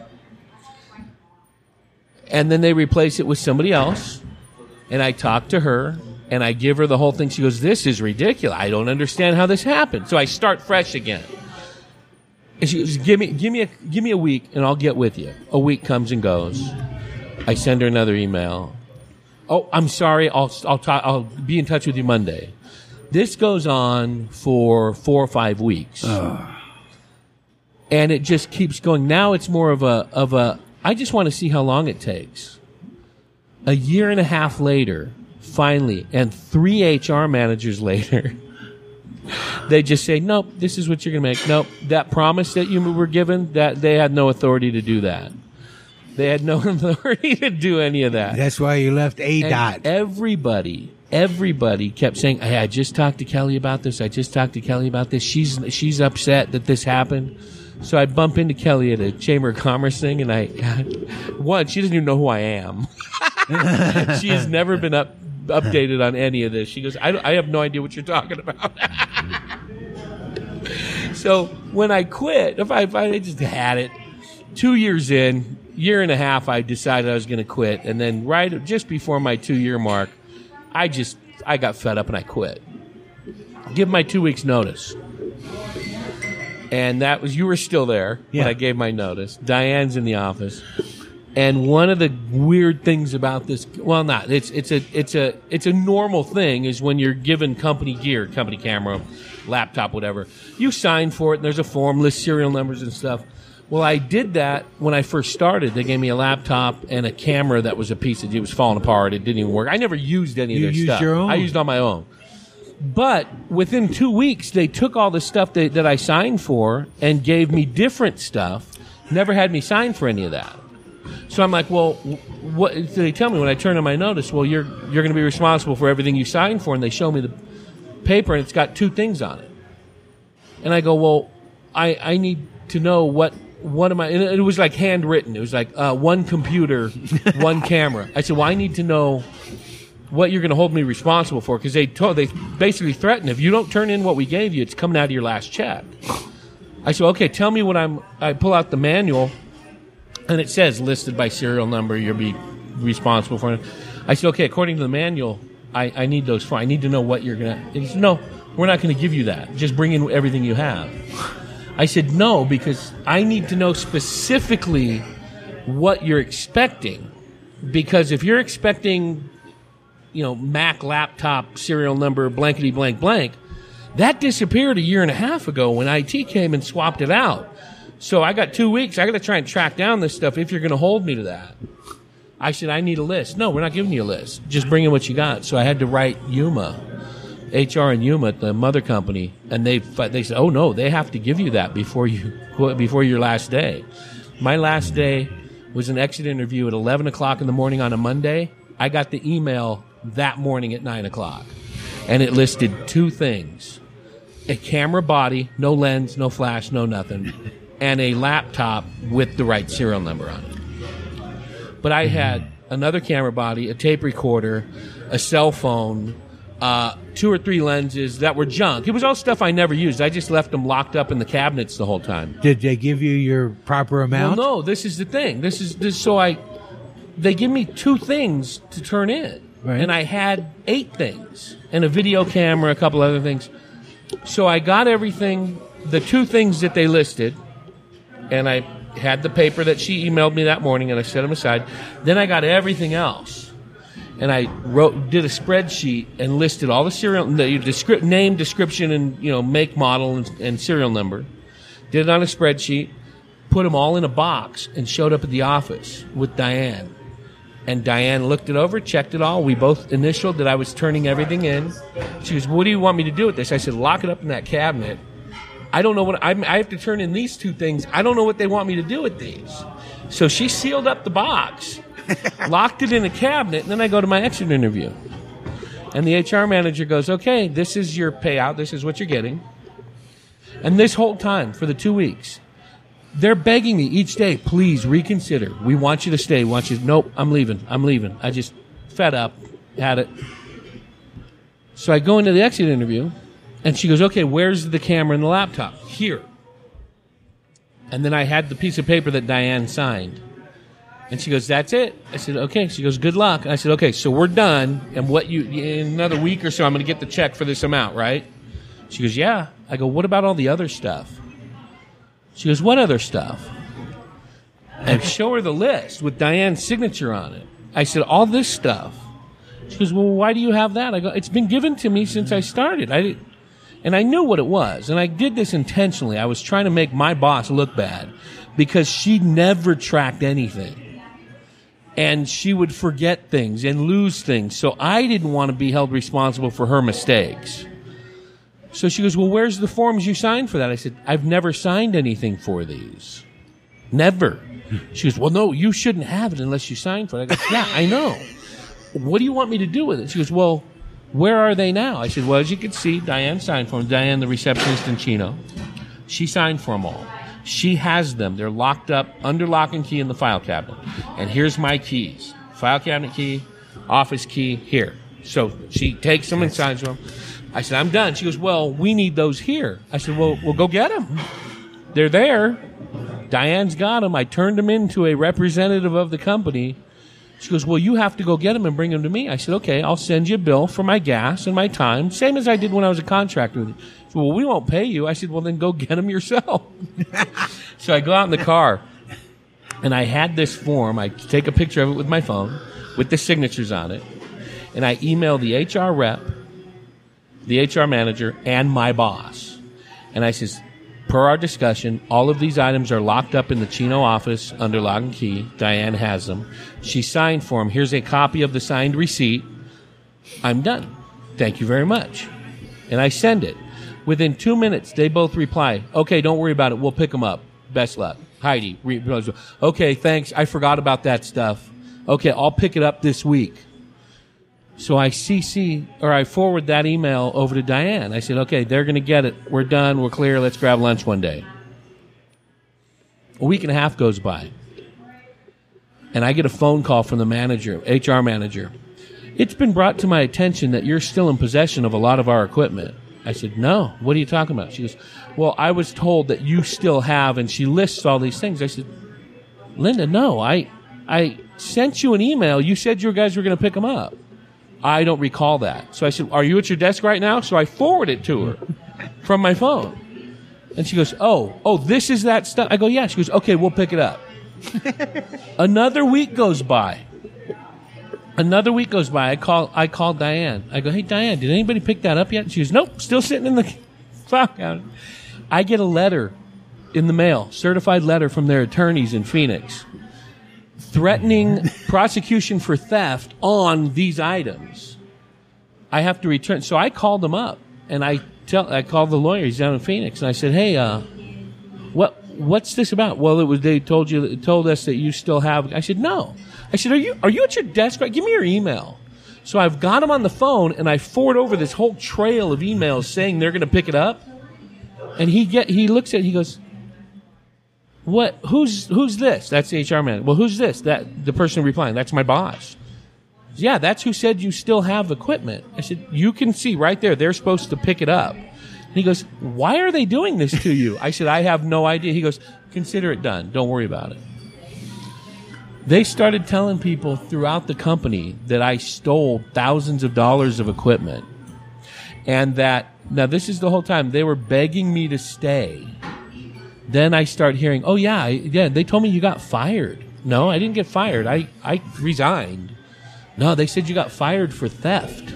And then they replace it with somebody else, and I talk to her, and I give her the whole thing. She goes, this is ridiculous. I don't understand how this happened. So I start fresh again. And she goes, give me a week, and I'll get with you. A week comes and goes. I send her another email. Oh, I'm sorry. I'll be in touch with you Monday. This goes on for 4 or 5 weeks. And it just keeps going. Now it's more of a, I just want to see how long it takes. A year and a half later, finally, and 3 HR managers later, they just say, nope, this is what you're going to make. Nope, that promise that you were given, that they had no authority to do that. They had no authority to do any of that. That's why you left And everybody kept saying, hey, I just talked to Kelly about this. She's upset that this happened. So I bump into Kelly at a Chamber of Commerce thing, and she doesn't even know who I am. She has never been updated on any of this. She goes, I have no idea what you're talking about. So when I quit, if I just had it, 2 years in, year and a half, I decided I was going to quit. And then right just before my 2-year mark, I got fed up and I quit. Give my 2 weeks notice. And that was, you were still there when I gave my notice. Diane's in the office. And one of the weird things about this, well, not, it's a normal thing is when you're given company gear, company camera, laptop, whatever, you sign for it and there's a form, list serial numbers and stuff. Well, I did that when I first started. They gave me a laptop and a camera that was it was falling apart. It didn't even work. I never used any of their stuff. You used your own? I used on my own. But within 2 weeks, they took all the stuff that I signed for and gave me different stuff. Never had me sign for any of that. So I'm like, well, what did they tell me when I turned in my notice? Well, you're going to be responsible for everything you signed for. And they show me the paper, and it's got 2 things on it. And I go, well, I need to know what am I? And it was like handwritten. It was like 1 computer, 1 camera. I said, well, I need to know what you're going to hold me responsible for, because they basically threatened, if you don't turn in what we gave you, it's coming out of your last check. I said, okay, tell me what I pull out the manual, and it says listed by serial number, you'll be responsible for it. I said, okay, according to the manual, I need those for. I need to know what you're going to. He said, no, we're not going to give you that. Just bring in everything you have. I said, no, because I need to know specifically what you're expecting. Because if you're expecting, Mac laptop serial number blankety blank blank, that disappeared a year and a half ago when IT came and swapped it out. So I got 2 weeks. I got to try and track down this stuff if you're going to hold me to that. I said, I need a list. No, we're not giving you a list. Just bring in what you got. So I had to write Yuma, HR and Yuma, the mother company, and they said, oh no, they have to give you that before your last day. My last day was an exit interview at 11 o'clock in the morning on a Monday. I got the email that morning at 9 o'clock, and it listed 2 things: a camera body, no lens, no flash, no nothing, and a laptop with the right serial number on it. But I had another camera body, a tape recorder, a cell phone, 2 or 3 lenses that were junk. It was all stuff I never used. I just left them locked up in the cabinets the whole time. Did they give you your proper amount? Well, no, this is the thing. They give me 2 things to turn in. Right. And I had 8 things and a video camera, a couple other things. So I got everything, the 2 things that they listed, and I had the paper that she emailed me that morning, and I set them aside. Then I got everything else, and I did a spreadsheet and listed all the serial, name, description, and make, model, and serial number. Did it on a spreadsheet, put them all in a box, and showed up at the office with Diane. And Diane looked it over, checked it all. We both initialed that I was turning everything in. She goes, "What do you want me to do with this?" I said, "Lock it up in that cabinet. I don't know what I have to turn in these 2 things. I don't know what they want me to do with these." So she sealed up the box, locked it in a cabinet, and then I go to my exit interview. And the HR manager goes, "Okay, this is your payout. This is what you're getting." And this whole time, for the 2 weeks, they're begging me each day, "Please reconsider. We want you to stay. We want you." "Nope, I'm leaving. I just fed up, had it." So I go into the exit interview, and she goes, "Okay, where's the camera and the laptop?" "Here." And then I had the piece of paper that Diane signed. And she goes, "That's it?" I said, "Okay." She goes, "Good luck." And I said, "Okay, so we're done. And in another week or so, I'm going to get the check for this amount, right?" She goes, "Yeah." I go, "What about all the other stuff?" She goes, "What other stuff?" I show her the list with Diane's signature on it. I said, "All this stuff." She goes, "Well, why do you have that?" I go, "It's been given to me since I started." And I knew what it was, and I did this intentionally. I was trying to make my boss look bad because she never tracked anything. And she would forget things and lose things. So I didn't want to be held responsible for her mistakes. So she goes, "Well, where's the forms you signed for that?" I said, "I've never signed anything for these. Never." She goes, "Well, no, you shouldn't have it unless you sign for it." I go, "Yeah, I know. What do you want me to do with it?" She goes, "Well, where are they now?" I said, "Well, as you can see, Diane signed for them." Diane, the receptionist in Chino. She signed for them all. She has them. They're locked up under lock and key in the file cabinet. And here's my keys. File cabinet key, office key, here. So she takes them and signs them. I said, "I'm done." She goes, "Well, we need those here." I said, well, go get them. They're there. Diane's got them. I turned them into a representative of the company. She goes, "Well, you have to go get them and bring them to me." I said, "Okay, I'll send you a bill for my gas and my time, same as I did when I was a contractor with you." She said, "Well, we won't pay you." I said, "Well, then go get them yourself." So I go out in the car, and I had this form. I take a picture of it with my phone with the signatures on it, and I email the HR rep, the HR manager, and my boss. And I says, "Per our discussion, all of these items are locked up in the Chino office under lock and key. Diane has them. She signed for them. Here's a copy of the signed receipt. I'm done. Thank you very much." And I send it. Within 2 minutes, they both reply, "Okay, don't worry about it. We'll pick them up. Best luck. Heidi." "Okay, thanks. I forgot about that stuff. Okay, I'll pick it up this week." So I forward that email over to Diane. I said, "Okay, they're going to get it. We're done. We're clear. Let's grab lunch one day." A week and a half goes by, and I get a phone call from the manager, HR manager. "It's been brought to my attention that you're still in possession of a lot of our equipment." I said, "No, what are you talking about?" She goes, "Well, I was told that you still have," and she lists all these things. I said, "Linda, no, I sent you an email. You said you guys were going to pick them up." "I don't recall that." So I said, "Are you at your desk right now?" So I forward it to her from my phone. And she goes, oh, this is that stuff. I go, "Yeah." She goes, "Okay, we'll pick it up." Another week goes by. I call Diane. I go, "Hey, Diane, did anybody pick that up yet?" She goes, "Nope, still sitting in the file cabinet." I get a letter in the mail, certified letter from their attorneys in Phoenix, threatening prosecution for theft on these items. I have to return. So I called them up, and I called the lawyer. He's down in Phoenix, and I said, "Hey, what's this about?" "Well, they told us that you still have." I said, "No." I said, "Are you at your desk? Right? Give me your email." So I've got him on the phone, and I forward over this whole trail of emails saying they're going to pick it up. And he looks at it, he goes, "What? Who's this?" That's the HR man. "Well, who's this?" The person replying, "That's my boss." "Yeah, that's who said you still have equipment." I said, "You can see right there, they're supposed to pick it up." And he goes, "Why are they doing this to you?" I said, "I have no idea." He goes, "Consider it done. Don't worry about it." They started telling people throughout the company that I stole thousands of dollars of equipment. And that, now this is the whole time, they were begging me to stay. Then I start hearing, oh yeah, they told me you got fired. No, I didn't get fired. I resigned. No, they said you got fired for theft.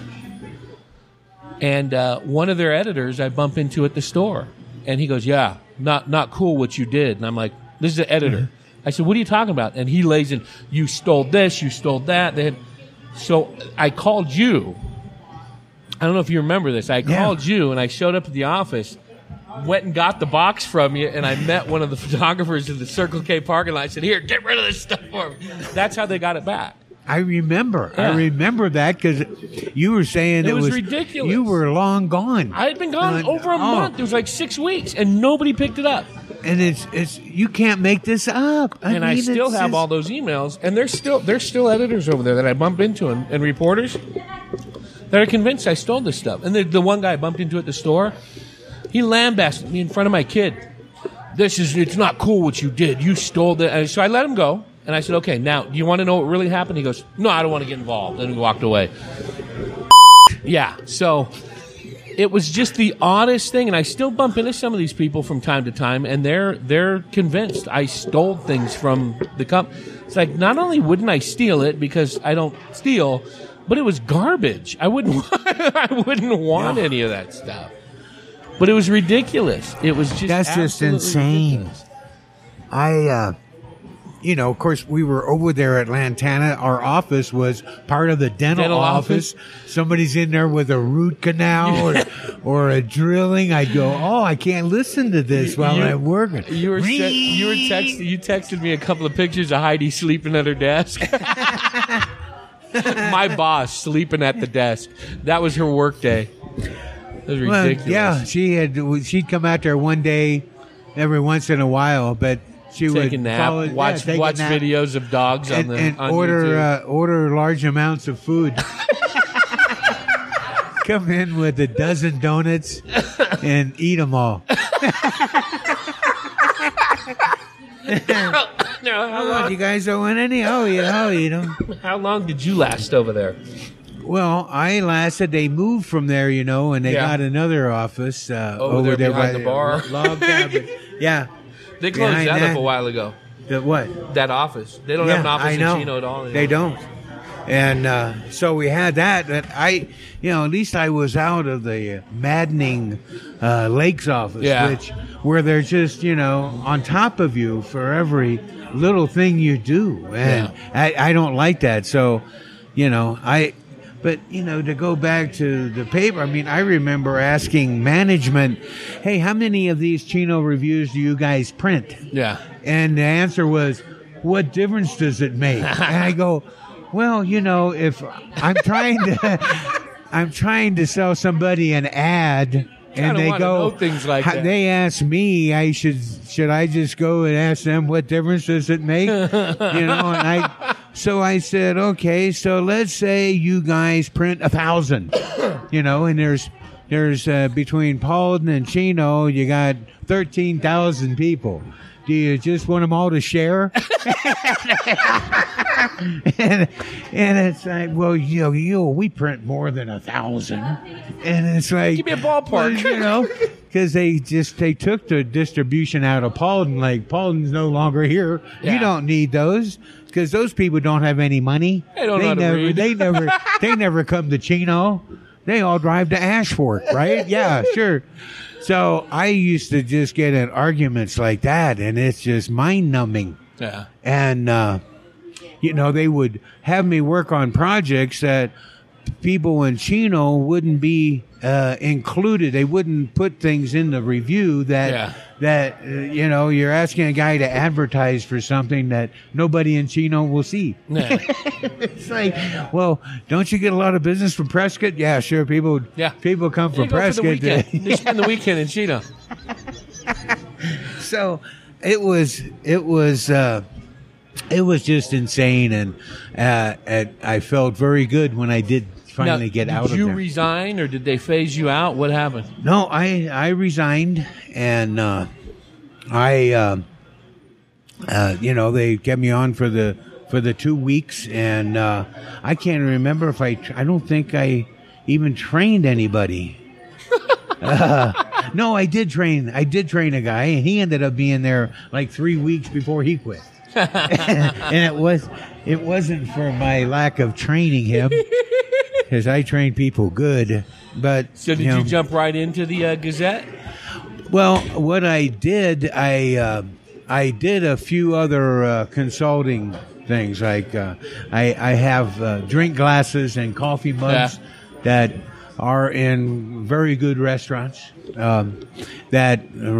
And one of their editors I bump into at the store. And he goes, yeah, not cool what you did. And I'm like, this is the editor. I said, what are you talking about? And he lays in, you stole this, you stole that. So I called you. I don't know if you remember this. I called you, and I showed up at the office, went and got the box from you, and I met one of the photographers in the Circle K parking lot. I said, here, get rid of this stuff for me. That's how they got it back. I remember. Yeah. I remember that because you were saying it was ridiculous. You were long gone. I had been gone over a month. It was like 6 weeks, and nobody picked it up. And it's you can't make this up. I still have all those emails, and there's still editors over there that I bump into and reporters that are convinced I stole this stuff. And the one guy I bumped into at the store, he lambasted me in front of my kid. It's not cool what you did. You stole that. And so I let him go. And I said, okay, now, do you want to know what really happened? He goes, no, I don't want to get involved. And he walked away. Yeah, so it was just the oddest thing. And I still bump into some of these people from time to time, and they're convinced I stole things from the company. It's like, not only wouldn't I steal it because I don't steal, but it was garbage. I wouldn't want any of that stuff. But it was ridiculous. It was just That's just insane. Ridiculous. Of course, we were over there at Lantana. Our office was part of the dental office. Somebody's in there with a root canal or a drilling. I'd go, I can't listen to this while I'm working. You texted me a couple of pictures of Heidi sleeping at her desk. My boss sleeping at the desk. That was her work day. It was ridiculous. Yeah, she'd come out there one day every once in a while, but she take would a nap, watch videos of dogs on order large amounts of food. Come in with a dozen donuts and eat them all. How long you guys don't want any? I'll eat them. How long did you last over there? Well, I lasted. They moved from there, and they got another office over there behind by the bar. Log cabin. Yeah. They closed that up a while ago. The what? That office. They don't have an office in Chino at all anymore. They don't. And so we had that. But at least I was out of the maddening Lakes office, where they're just, on top of you for every little thing you do. And I don't like that. So, But, to go back to the paper, I remember asking management, hey, how many of these Chino reviews do you guys print? Yeah. And the answer was, what difference does it make? And I go, well, if I'm trying to sell somebody an ad, and they go, things like that. They ask me, should I just go and ask them what difference does it make? And so I said, okay, so let's say you guys print 1,000, and there's between Paulden and Chino, you got 13,000 people. Do you just want them all to share? and it's like, well, we print more than 1,000, and it's like, give me a ballpark, because they took the distribution out of Paulden. Like, Paulden's no longer here. Yeah. You don't need those because those people don't have any money. They don't know how to read. They never come to Chino. They all drive to Ashford, right? Yeah, sure. So I used to just get in arguments like that, and it's just mind-numbing. Yeah. And, they would have me work on projects that people in Chino wouldn't be included. They wouldn't put things in the review that you're asking a guy to advertise for something that nobody in Chino will see. Yeah. It's like, well, don't you get a lot of business from Prescott? Yeah, sure. People come from Prescott. They spend the weekend in Chino. So it was just insane, and I felt very good when I did finally get out of there. Did you resign, or did they phase you out? What happened? No, I resigned, and they kept me on for for the 2 weeks, and I can't remember if I don't think I even trained anybody. No, I did train a guy, and he ended up being there like 3 weeks before he quit. And it wasn't for my lack of training him, because I train people good. But So did you jump right into the Gazette? well, what I did, I did a few other consulting things. Like I have drink glasses and coffee mugs that are in very good restaurants. That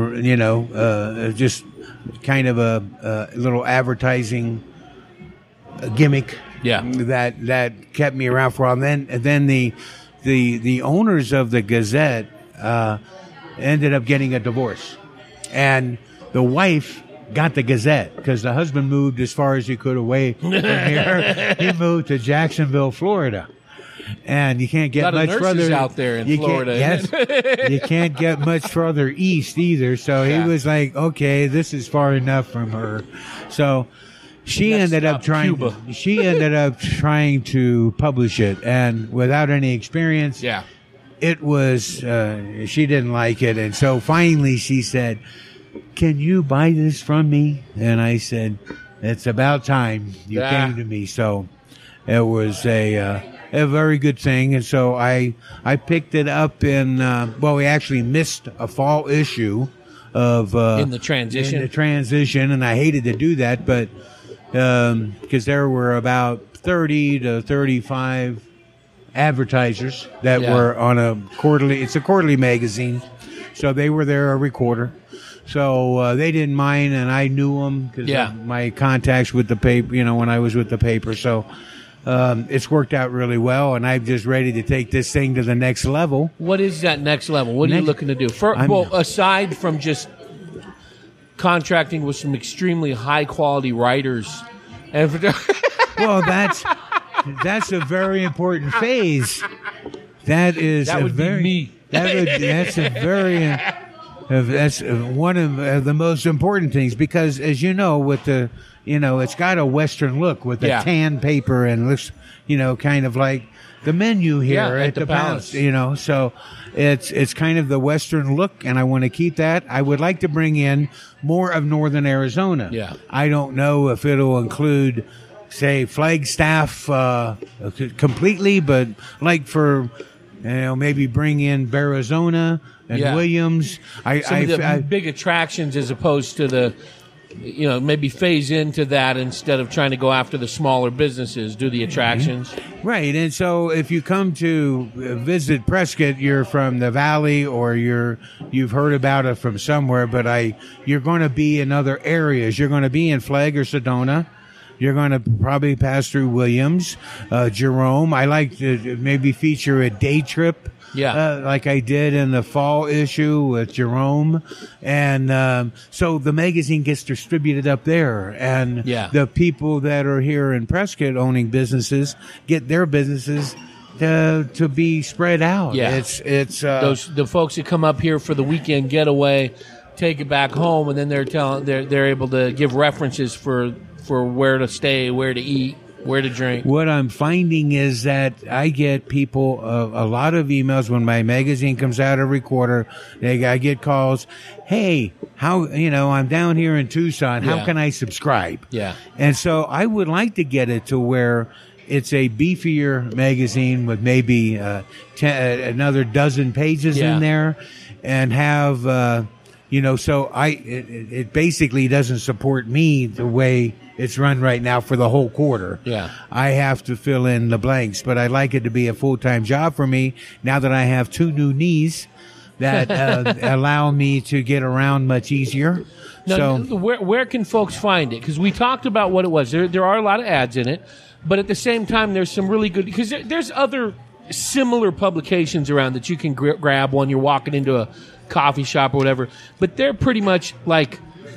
just kind of a little advertising gimmick. Yeah. That kept me around for a while. And then the owners of the Gazette ended up getting a divorce, and the wife got the Gazette because the husband moved as far as he could away from here. He moved to Jacksonville, Florida, and you can't get much further out there in Florida. You can't get much further east either. So he was like, "Okay, this is far enough from her." So she ended up trying to publish it, and without any experience, it was she didn't like it, and so finally she said, "Can you buy this from me?" And I said, "It's about time you came to me." So it was a very good thing, and so I picked it up in we actually missed a fall issue of in the transition, and I hated to do that, but because there were about 30 to 35 advertisers that were on it's a quarterly magazine, so they were there every quarter. So they didn't mind, and I knew them because of my contacts with the paper, when I was with the paper. So it's worked out really well, and I'm just ready to take this thing to the next level. What is that next level? What are you looking to do? Aside from just contracting with some extremely high-quality writers. Well, that's a very important phase. That's one of the most important things, because, as you know, with the it's got a Western look with the tan paper, and looks kind of like the menu here at the Palace. So it's kind of the Western look, and I want to keep that. I would like to bring in more of Northern Arizona. I don't know if it'll include, say, Flagstaff completely, but like for maybe bring in Arizona and Williams. Some of the big attractions, as opposed to the maybe phase into that instead of trying to go after the smaller businesses, do the attractions. Right. And so if you come to visit Prescott, you're from the Valley, or you've heard about it from somewhere, but you're going to be in other areas. You're going to be in Flag or Sedona. You're going to probably pass through Williams, Jerome. I like to maybe feature a day trip. Like I did in the fall issue with Jerome. And so the magazine gets distributed up there. And the people that are here in Prescott owning businesses get their businesses to be spread out. It's the folks that come up here for the weekend getaway take it back home, and then they're able to give references for where to stay, where to eat, where to drink. What I'm finding is that I get people a lot of emails when my magazine comes out every quarter. I get calls. Hey, how I'm down here in Tucson. How can I subscribe? And so I would like to get it to where it's a beefier magazine with maybe another dozen pages in there, and have so it basically doesn't support me the way it's run right now for the whole quarter. I have to fill in the blanks, but I'd like it to be a full-time job for me now that I have two new knees that allow me to get around much easier. Now, where can folks find it? Because we talked about what it was. There are a lot of ads in it, but at the same time, there's some really good, because there's other similar publications around that you can grab when you're walking into a coffee shop or whatever, but they're pretty much like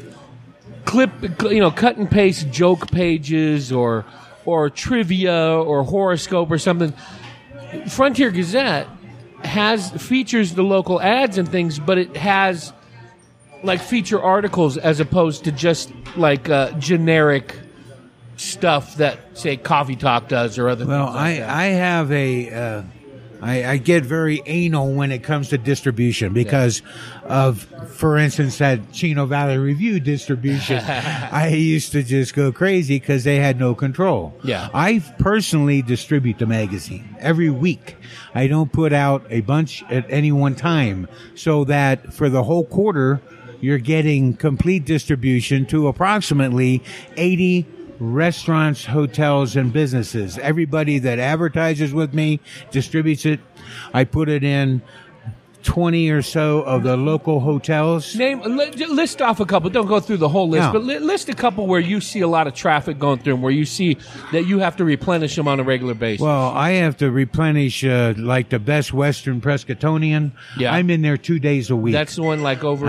cut and paste joke pages or trivia or horoscope or something. Frontier Gazette features the local ads and things, but it has like feature articles as opposed to just like generic stuff that, say, Coffee Talk does or other Well, things like that. I have I get very anal when it comes to distribution because of, for instance, that Chino Valley Review distribution. I used to just go crazy because they had no control. Yeah. I personally distribute the magazine every week. I don't put out a bunch at any one time, so that for the whole quarter, you're getting complete distribution to approximately 80 restaurants, hotels, and businesses. Everybody that advertises with me distributes it. I put it in 20 or so of the local hotels. List off a couple. Don't go through the whole list, No. but list a couple where you see a lot of traffic going through them, where you see that you have to replenish them on a regular basis. Well, I have to replenish like the Best Western Presbyterian. Yeah. I'm in there 2 days a week. That's the one like over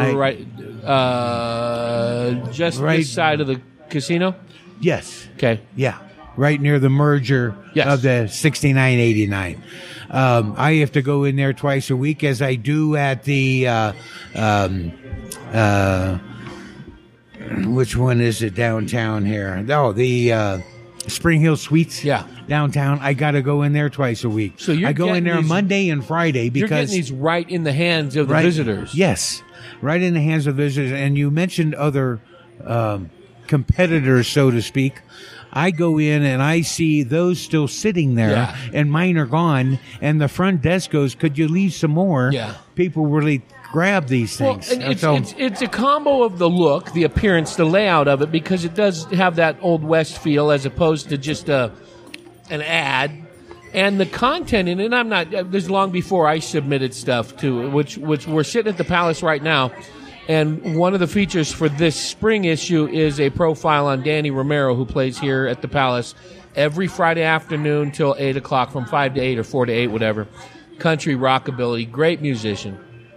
just Right. this side of the casino. Yes. Okay. Yeah. Right near the merger Yes. of the 6989. I have to go in there twice a week, as I do at the, which one is it downtown here? Oh, the, Spring Hill Suites. Yeah. Downtown. I got to go in there twice a week. So you're I go in getting there these- Monday and Friday You're getting because these right in the hands of the right, visitors. Yes. Right in the hands of visitors. And you mentioned other, competitors, so to speak. I go in and I see those still sitting there, Yeah. and mine are gone. And the front desk goes, "Could you leave some more?" Yeah. People really grab these Well, things. and So- it's a combo of the look, the appearance, the layout of it, because it does have that Old West feel as opposed to just an ad. And the content in it, I'm not, this is long before I submitted stuff to it, which we're sitting at the Palace right now. And one of the features for this spring issue is a profile on Danny Romero, who plays here at the Palace every Friday afternoon till 8 o'clock, from 5 to 8 or 4 to 8, whatever. Country, rockabilly, great musician.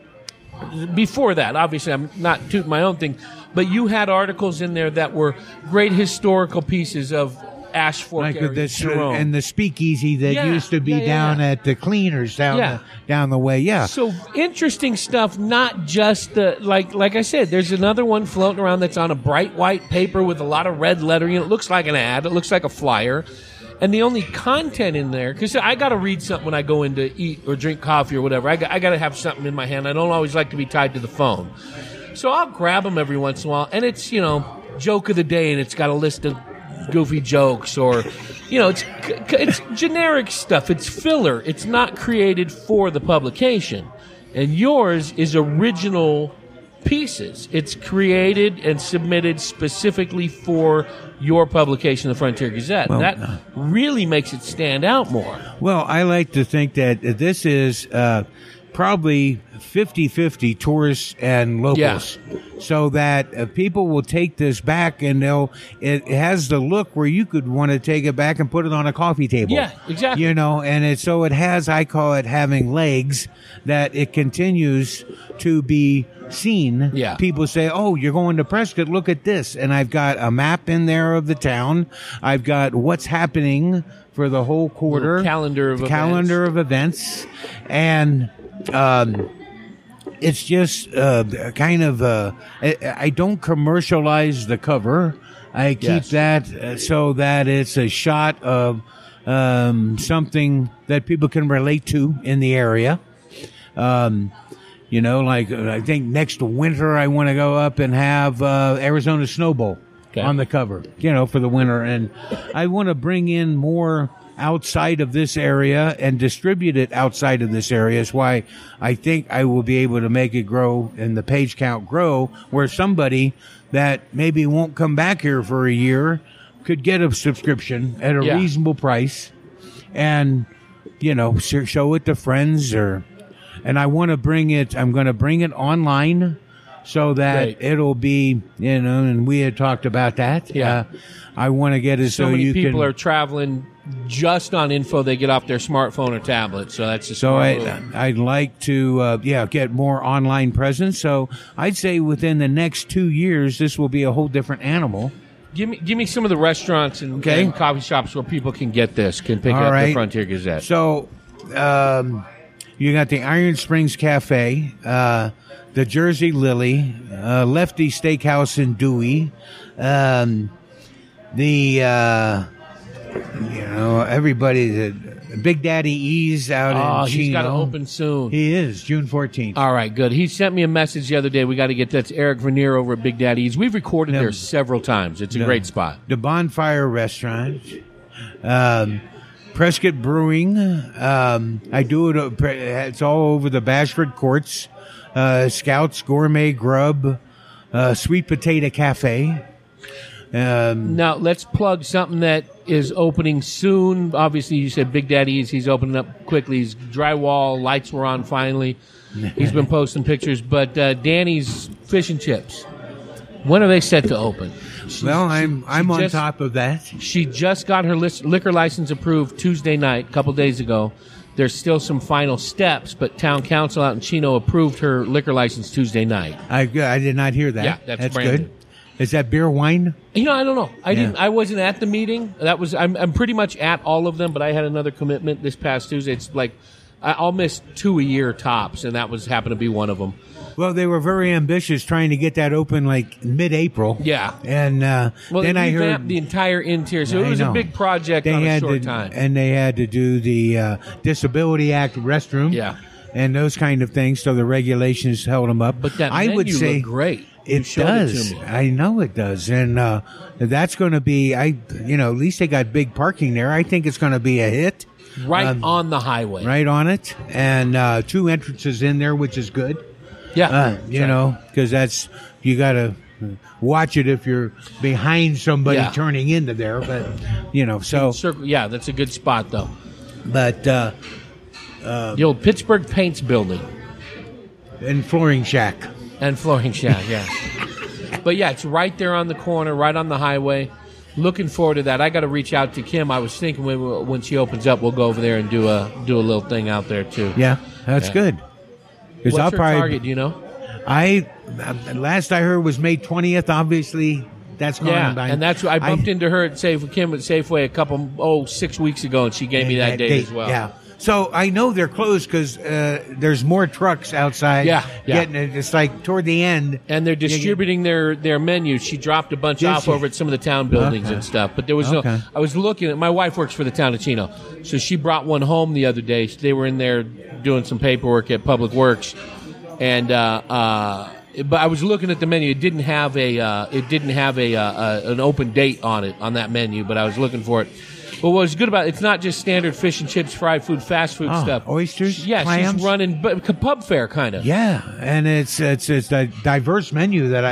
Before that, obviously, I'm not tooting my own thing, but you had articles in there that were great historical pieces of Ash Fork like area, Jerome. and the speakeasy that Yeah, used to be yeah, down yeah. at the Cleaners down Yeah. down the way. Yeah. So interesting stuff, not just the like I said, there's another one floating around that's on a bright white paper with a lot of red lettering. It looks like an ad. It looks like a flyer. And the only content in there, because I got to read something when I go in to eat or drink coffee or whatever. I got to have something in my hand. I don't always like to be tied to the phone. So I'll grab them every once in a while. And it's, joke of the day, and it's got a list of goofy jokes, or it's generic stuff. It's filler. It's not created for the publication. And yours is original pieces. It's created and submitted specifically for your publication, the Frontier Gazette. Well, that really makes it stand out more. Well, I like to think that this is probably 50-50 tourists and locals. So that people will take this back, and it has the look where you could want to take it back and put it on a coffee table. Yeah, exactly. And it has, I call it having legs, that it continues to be seen. Yeah. People say, "Oh, you're going to Prescott, look at this." And I've got a map in there of the town. I've got what's happening for the whole quarter. Calendar of events. And it's just kind of I don't commercialize the cover. I keep that so that it's a shot of something that people can relate to in the area. Like I think next winter I want to go up and have Arizona Snow Bowl on the cover, for the winter. And I want to bring in more outside of this area and distribute it outside of this area. Is why I think I will be able to make it grow and the page count grow, where somebody that maybe won't come back here for a year could get a subscription at a reasonable price and, show it to friends and I want to bring it, I'm going to bring it online so that it'll be, and we had talked about that. Yeah. I want to get it so many you can. people are traveling just on info they get off their smartphone or tablet. So that's just I'd like to, get more online presence. So I'd say within the next 2 years, this will be a whole different animal. Give me some of the restaurants and coffee shops where people can get this, can pick up the Frontier Gazette. So, you got the Iron Springs Cafe, the Jersey Lily, Lefty Steakhouse in Dewey, everybody, the Big Daddy E's out in Chino. He's got to open soon. He is, June 14th. All right, good. He sent me a message the other day. We got to get that's Eric Vernier over at Big Daddy E's. We've recorded there several times. It's a great spot. The Bonfire Restaurant. Prescott Brewing. I do it. It's all over the Bashford Courts. Scouts Gourmet Grub. Sweet Potato Cafe. Now, let's plug something that is opening soon. Obviously, you said Big Daddy's. He's opening up quickly. He's drywall. Lights were on finally. He's been posting pictures. But Danny's Fish and Chips. When are they set to open? I'm on top of that. She just got her liquor license approved Tuesday night, a couple days ago. There's still some final steps, but town council out in Chino approved her liquor license Tuesday night. I did not hear that. Yeah, that's good. new. Is that beer, wine? I don't know. I wasn't at the meeting. I'm pretty much at all of them, but I had another commitment this past Tuesday. It's like I'll miss 2 a year tops, and that happened to be one of them. Well, they were very ambitious trying to get that open like mid-April. Yeah. And then I heard the entire interior. So it was a big project on a short time. And they had to do the Disability Act restroom. Yeah. And those kind of things, so the regulations held them up. But that menu looked great. It does. I know it does. And that's going to be, at least they got big parking there. I think it's going to be a hit. Right on the highway. Right on it. And 2 entrances in there, which is good. Yeah. Because you got to watch it if you're behind somebody turning into there. But, so. Yeah, that's a good spot, though. But. The old Pittsburgh Paints building. And Flooring Shack. Yeah. But, yeah, it's right there on the corner, right on the highway. Looking forward to that. I got to reach out to Kim. I was thinking when she opens up, we'll go over there and do a little thing out there, too. Yeah, that's good. What's her target, do you know? Last I heard was May 20th. Obviously, that's going by. And that's I bumped into her at Kim at Safeway 6 weeks ago, and she gave me that date as well. Yeah. So I know they're closed because there's more trucks outside. Yeah. Getting it. It's like toward the end. And they're distributing their menu. She dropped a bunch off over at some of the town buildings and stuff. But there was I was looking at, my wife works for the town of Chino, so she brought one home the other day. They were in there doing some paperwork at Public Works, and but I was looking at the menu. It didn't have an open date on it on that menu, but I was looking for it. But what was good about it, it's not just standard fish and chips, fried food, fast food stuff. Oysters, yeah, clams? She's running pub fare kind of. Yeah, and it's a diverse menu that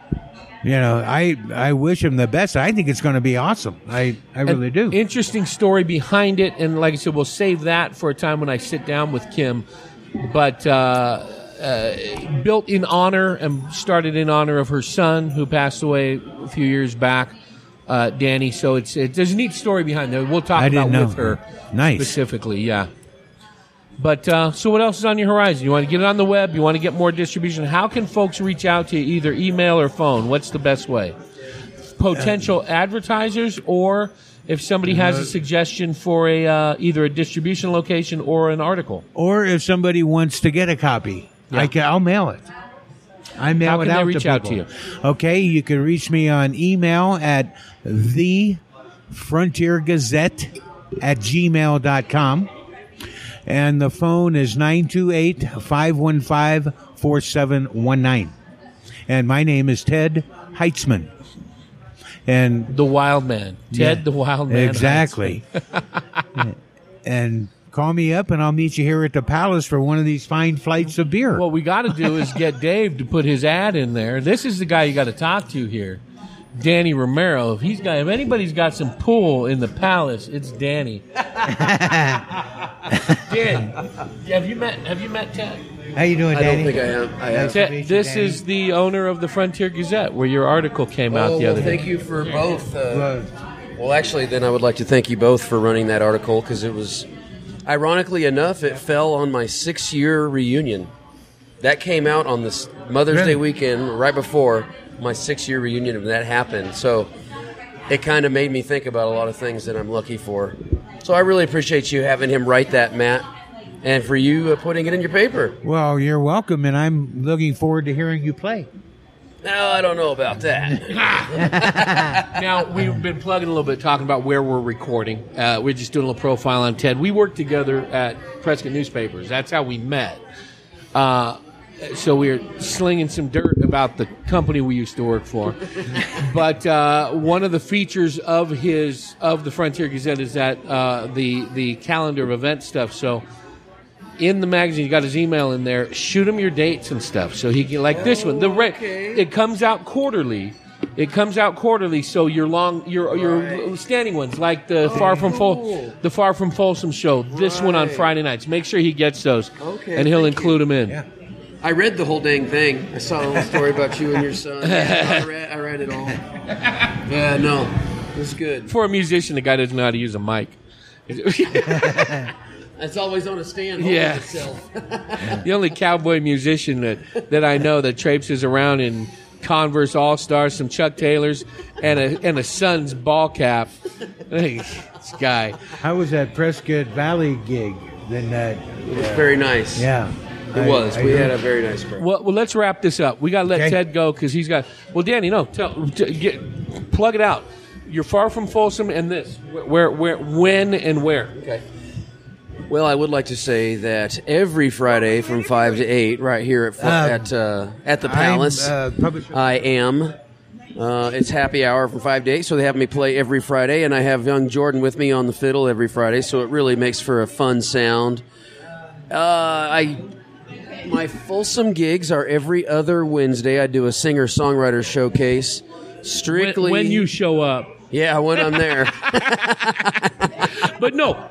I wish him the best. I think it's going to be awesome. I really do. Interesting story behind it, and like I said, we'll save that for a time when I sit down with Kim. But built in honor and started in honor of her son who passed away a few years back. Danny, so there's a neat story behind there. We'll talk about with her specifically, yeah. But so what else is on your horizon? You want to get it on the web? You want to get more distribution? How can folks reach out to you, either email or phone? What's the best way? Potential advertisers, or if somebody has a suggestion for either a distribution location or an article, or if somebody wants to get a copy, I'll mail it. I mail it out to people. How can they reach out to you? Okay, you can reach me on email at thefrontiergazette@gmail.com. And the phone is 928-515-4719. And my name is Ted Heitzman. And the Wild Man. Ted the Wild Man. Exactly. And call me up, and I'll meet you here at the Palace for one of these fine flights of beer. What we got to do is get Dave to put his ad in there. This is the guy you got to talk to here, Danny Romero. If anybody's got some pull in the Palace, it's Danny. Dan, have you met Ted? How you doing, Danny? I don't think I am. Ted, this is the owner of the Frontier Gazette, where your article came out the other day. Thank you for both. Well, actually, then I would like to thank you both for running that article, because it was. Ironically enough, it fell on my 6-year reunion. That came out on this Mother's Day weekend, right before my 6-year reunion, and that happened. So it kind of made me think about a lot of things that I'm lucky for. So I really appreciate you having him write that, Matt, and for you putting it in your paper. Well, you're welcome, and I'm looking forward to hearing you play. No, I don't know about that. Now, we've been plugging a little bit, talking about where we're recording. We're just doing a little profile on Ted. We worked together at Prescott Newspapers. That's how we met. So we were slinging some dirt about the company we used to work for. But one of the features of the Frontier Gazette is that the calendar of event stuff. So in the magazine, you got his email in there. Shoot him your dates and stuff, so he can, like this one. It comes out quarterly. So your standing ones, like the Far From Folsom show. This one on Friday nights. Make sure he gets those, and he'll include them in. Yeah. I read the whole dang thing. I saw a little story about you and your son. I read it all. Yeah, no, it was good. For a musician, the guy doesn't know how to use a mic. It's always on a stand. Yeah. Itself. The only cowboy musician that I know that traipses around in Converse All-Stars, some Chuck Taylors, and a Suns ball cap. This guy. How was that Prescott Valley gig? Then that It was very nice. yeah. It was. We had a very nice break. Well, let's wrap this up. We got to let Okay. Ted go because he's got. Well, Danny, no, plug it out. You're Far From Folsom, and this. Where, when, and where? Okay. Well, I would like to say that every Friday from 5 to 8, right here at the Palace, Publisher. I am. It's happy hour from 5 to 8, so they have me play every Friday, and I have young Jordan with me on the fiddle every Friday, so it really makes for a fun sound. My Folsom gigs are every other Wednesday. I do a singer-songwriter showcase. Strictly When you show up. Yeah, when I'm there. But no,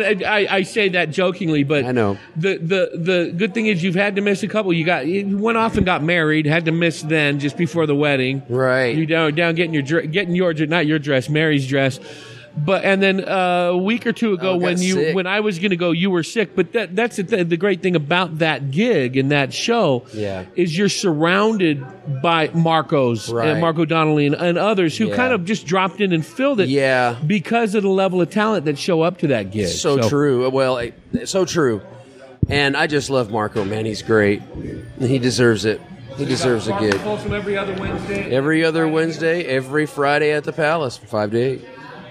I say that jokingly, but I know. The good thing is you've had to miss a couple. You went off and got married, had to miss then just before the wedding. Right. You down getting not your dress, Mary's dress. But and then a week or two ago when I was going to go, you were sick. But that's the great thing about that gig and that show is you're surrounded by Marcos and Marco Donnelly and others who kind of just dropped in and filled it because of the level of talent that show up to that gig. So true. Well, so true. And I just love Marco, man. He's great. He deserves it. He deserves a gig. Every other Wednesday. Every other Wednesday, every Friday at the Palace from 5 to 8.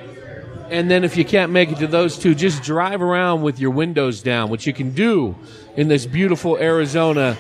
And then if you can't make it to those two, just drive around with your windows down, which you can do in this beautiful Arizona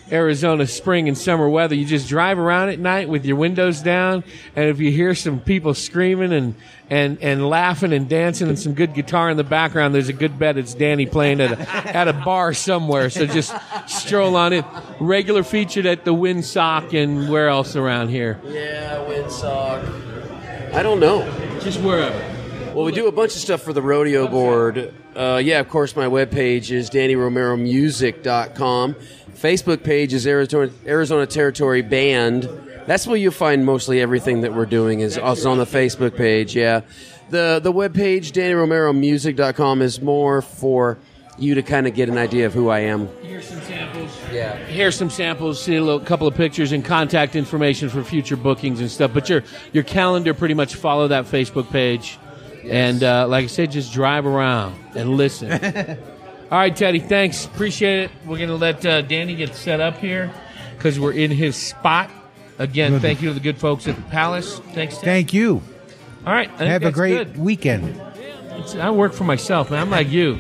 spring and summer weather. You just drive around at night with your windows down, and if you hear some people screaming and laughing and dancing and some good guitar in the background, there's a good bet it's Danny playing at a bar somewhere. So just stroll on in. Regular featured at the Windsock and where else around here? Yeah, Windsock. I don't know. Just wherever. Well, we do a bunch of stuff for the rodeo board. Of course, my webpage is DannyRomeroMusic.com. Facebook page is Arizona Territory Band. That's where you'll find mostly everything that we're doing is on the Facebook page, The webpage, DannyRomeroMusic.com, is more for you to kind of get an idea of who I am. Here's some samples. Yeah. Here's some samples, see a couple of pictures and contact information for future bookings and stuff. But your calendar, pretty much follow that Facebook page. And like I said, just drive around and listen. All right, Teddy, thanks. Appreciate it. We're going to let Danny get set up here because we're in his spot. Again, thank you to the good folks at the Palace. Thanks, Teddy. Thank you. All right. I think Have a that's great good. weekend. I work for myself, man. I'm like you.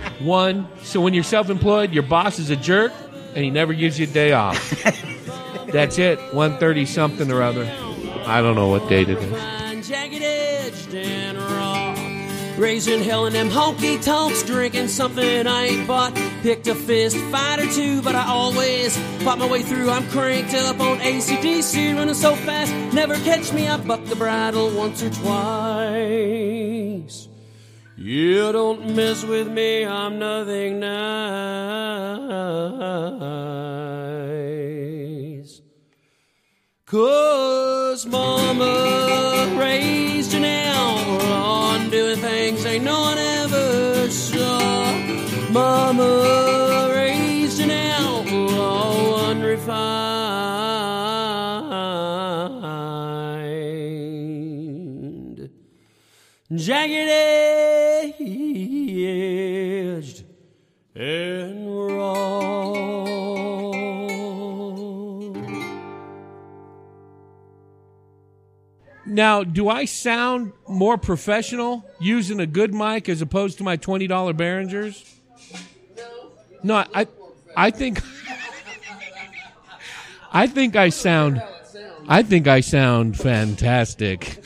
So when you're self-employed, your boss is a jerk, and he never gives you a day off. That's it. 1:30 something or other. I don't know what date it is. Jagged-edged and raw, raising hell in them honky-tonks, drinking something I ain't bought. Picked a fist fight or two, but I always fought my way through. I'm cranked up on AC/DC, running so fast, never catch me. I bucked the bridle once or twice. You don't mess with me, I'm nothing nice. 'Cause mama raised an outlaw, doing things ain't no one ever saw. Mama raised an outlaw, unrefined, jagged-edged and raw. Now, do I sound more professional using a good mic as opposed to my $20 Behringers? No, I think I think I sound fantastic.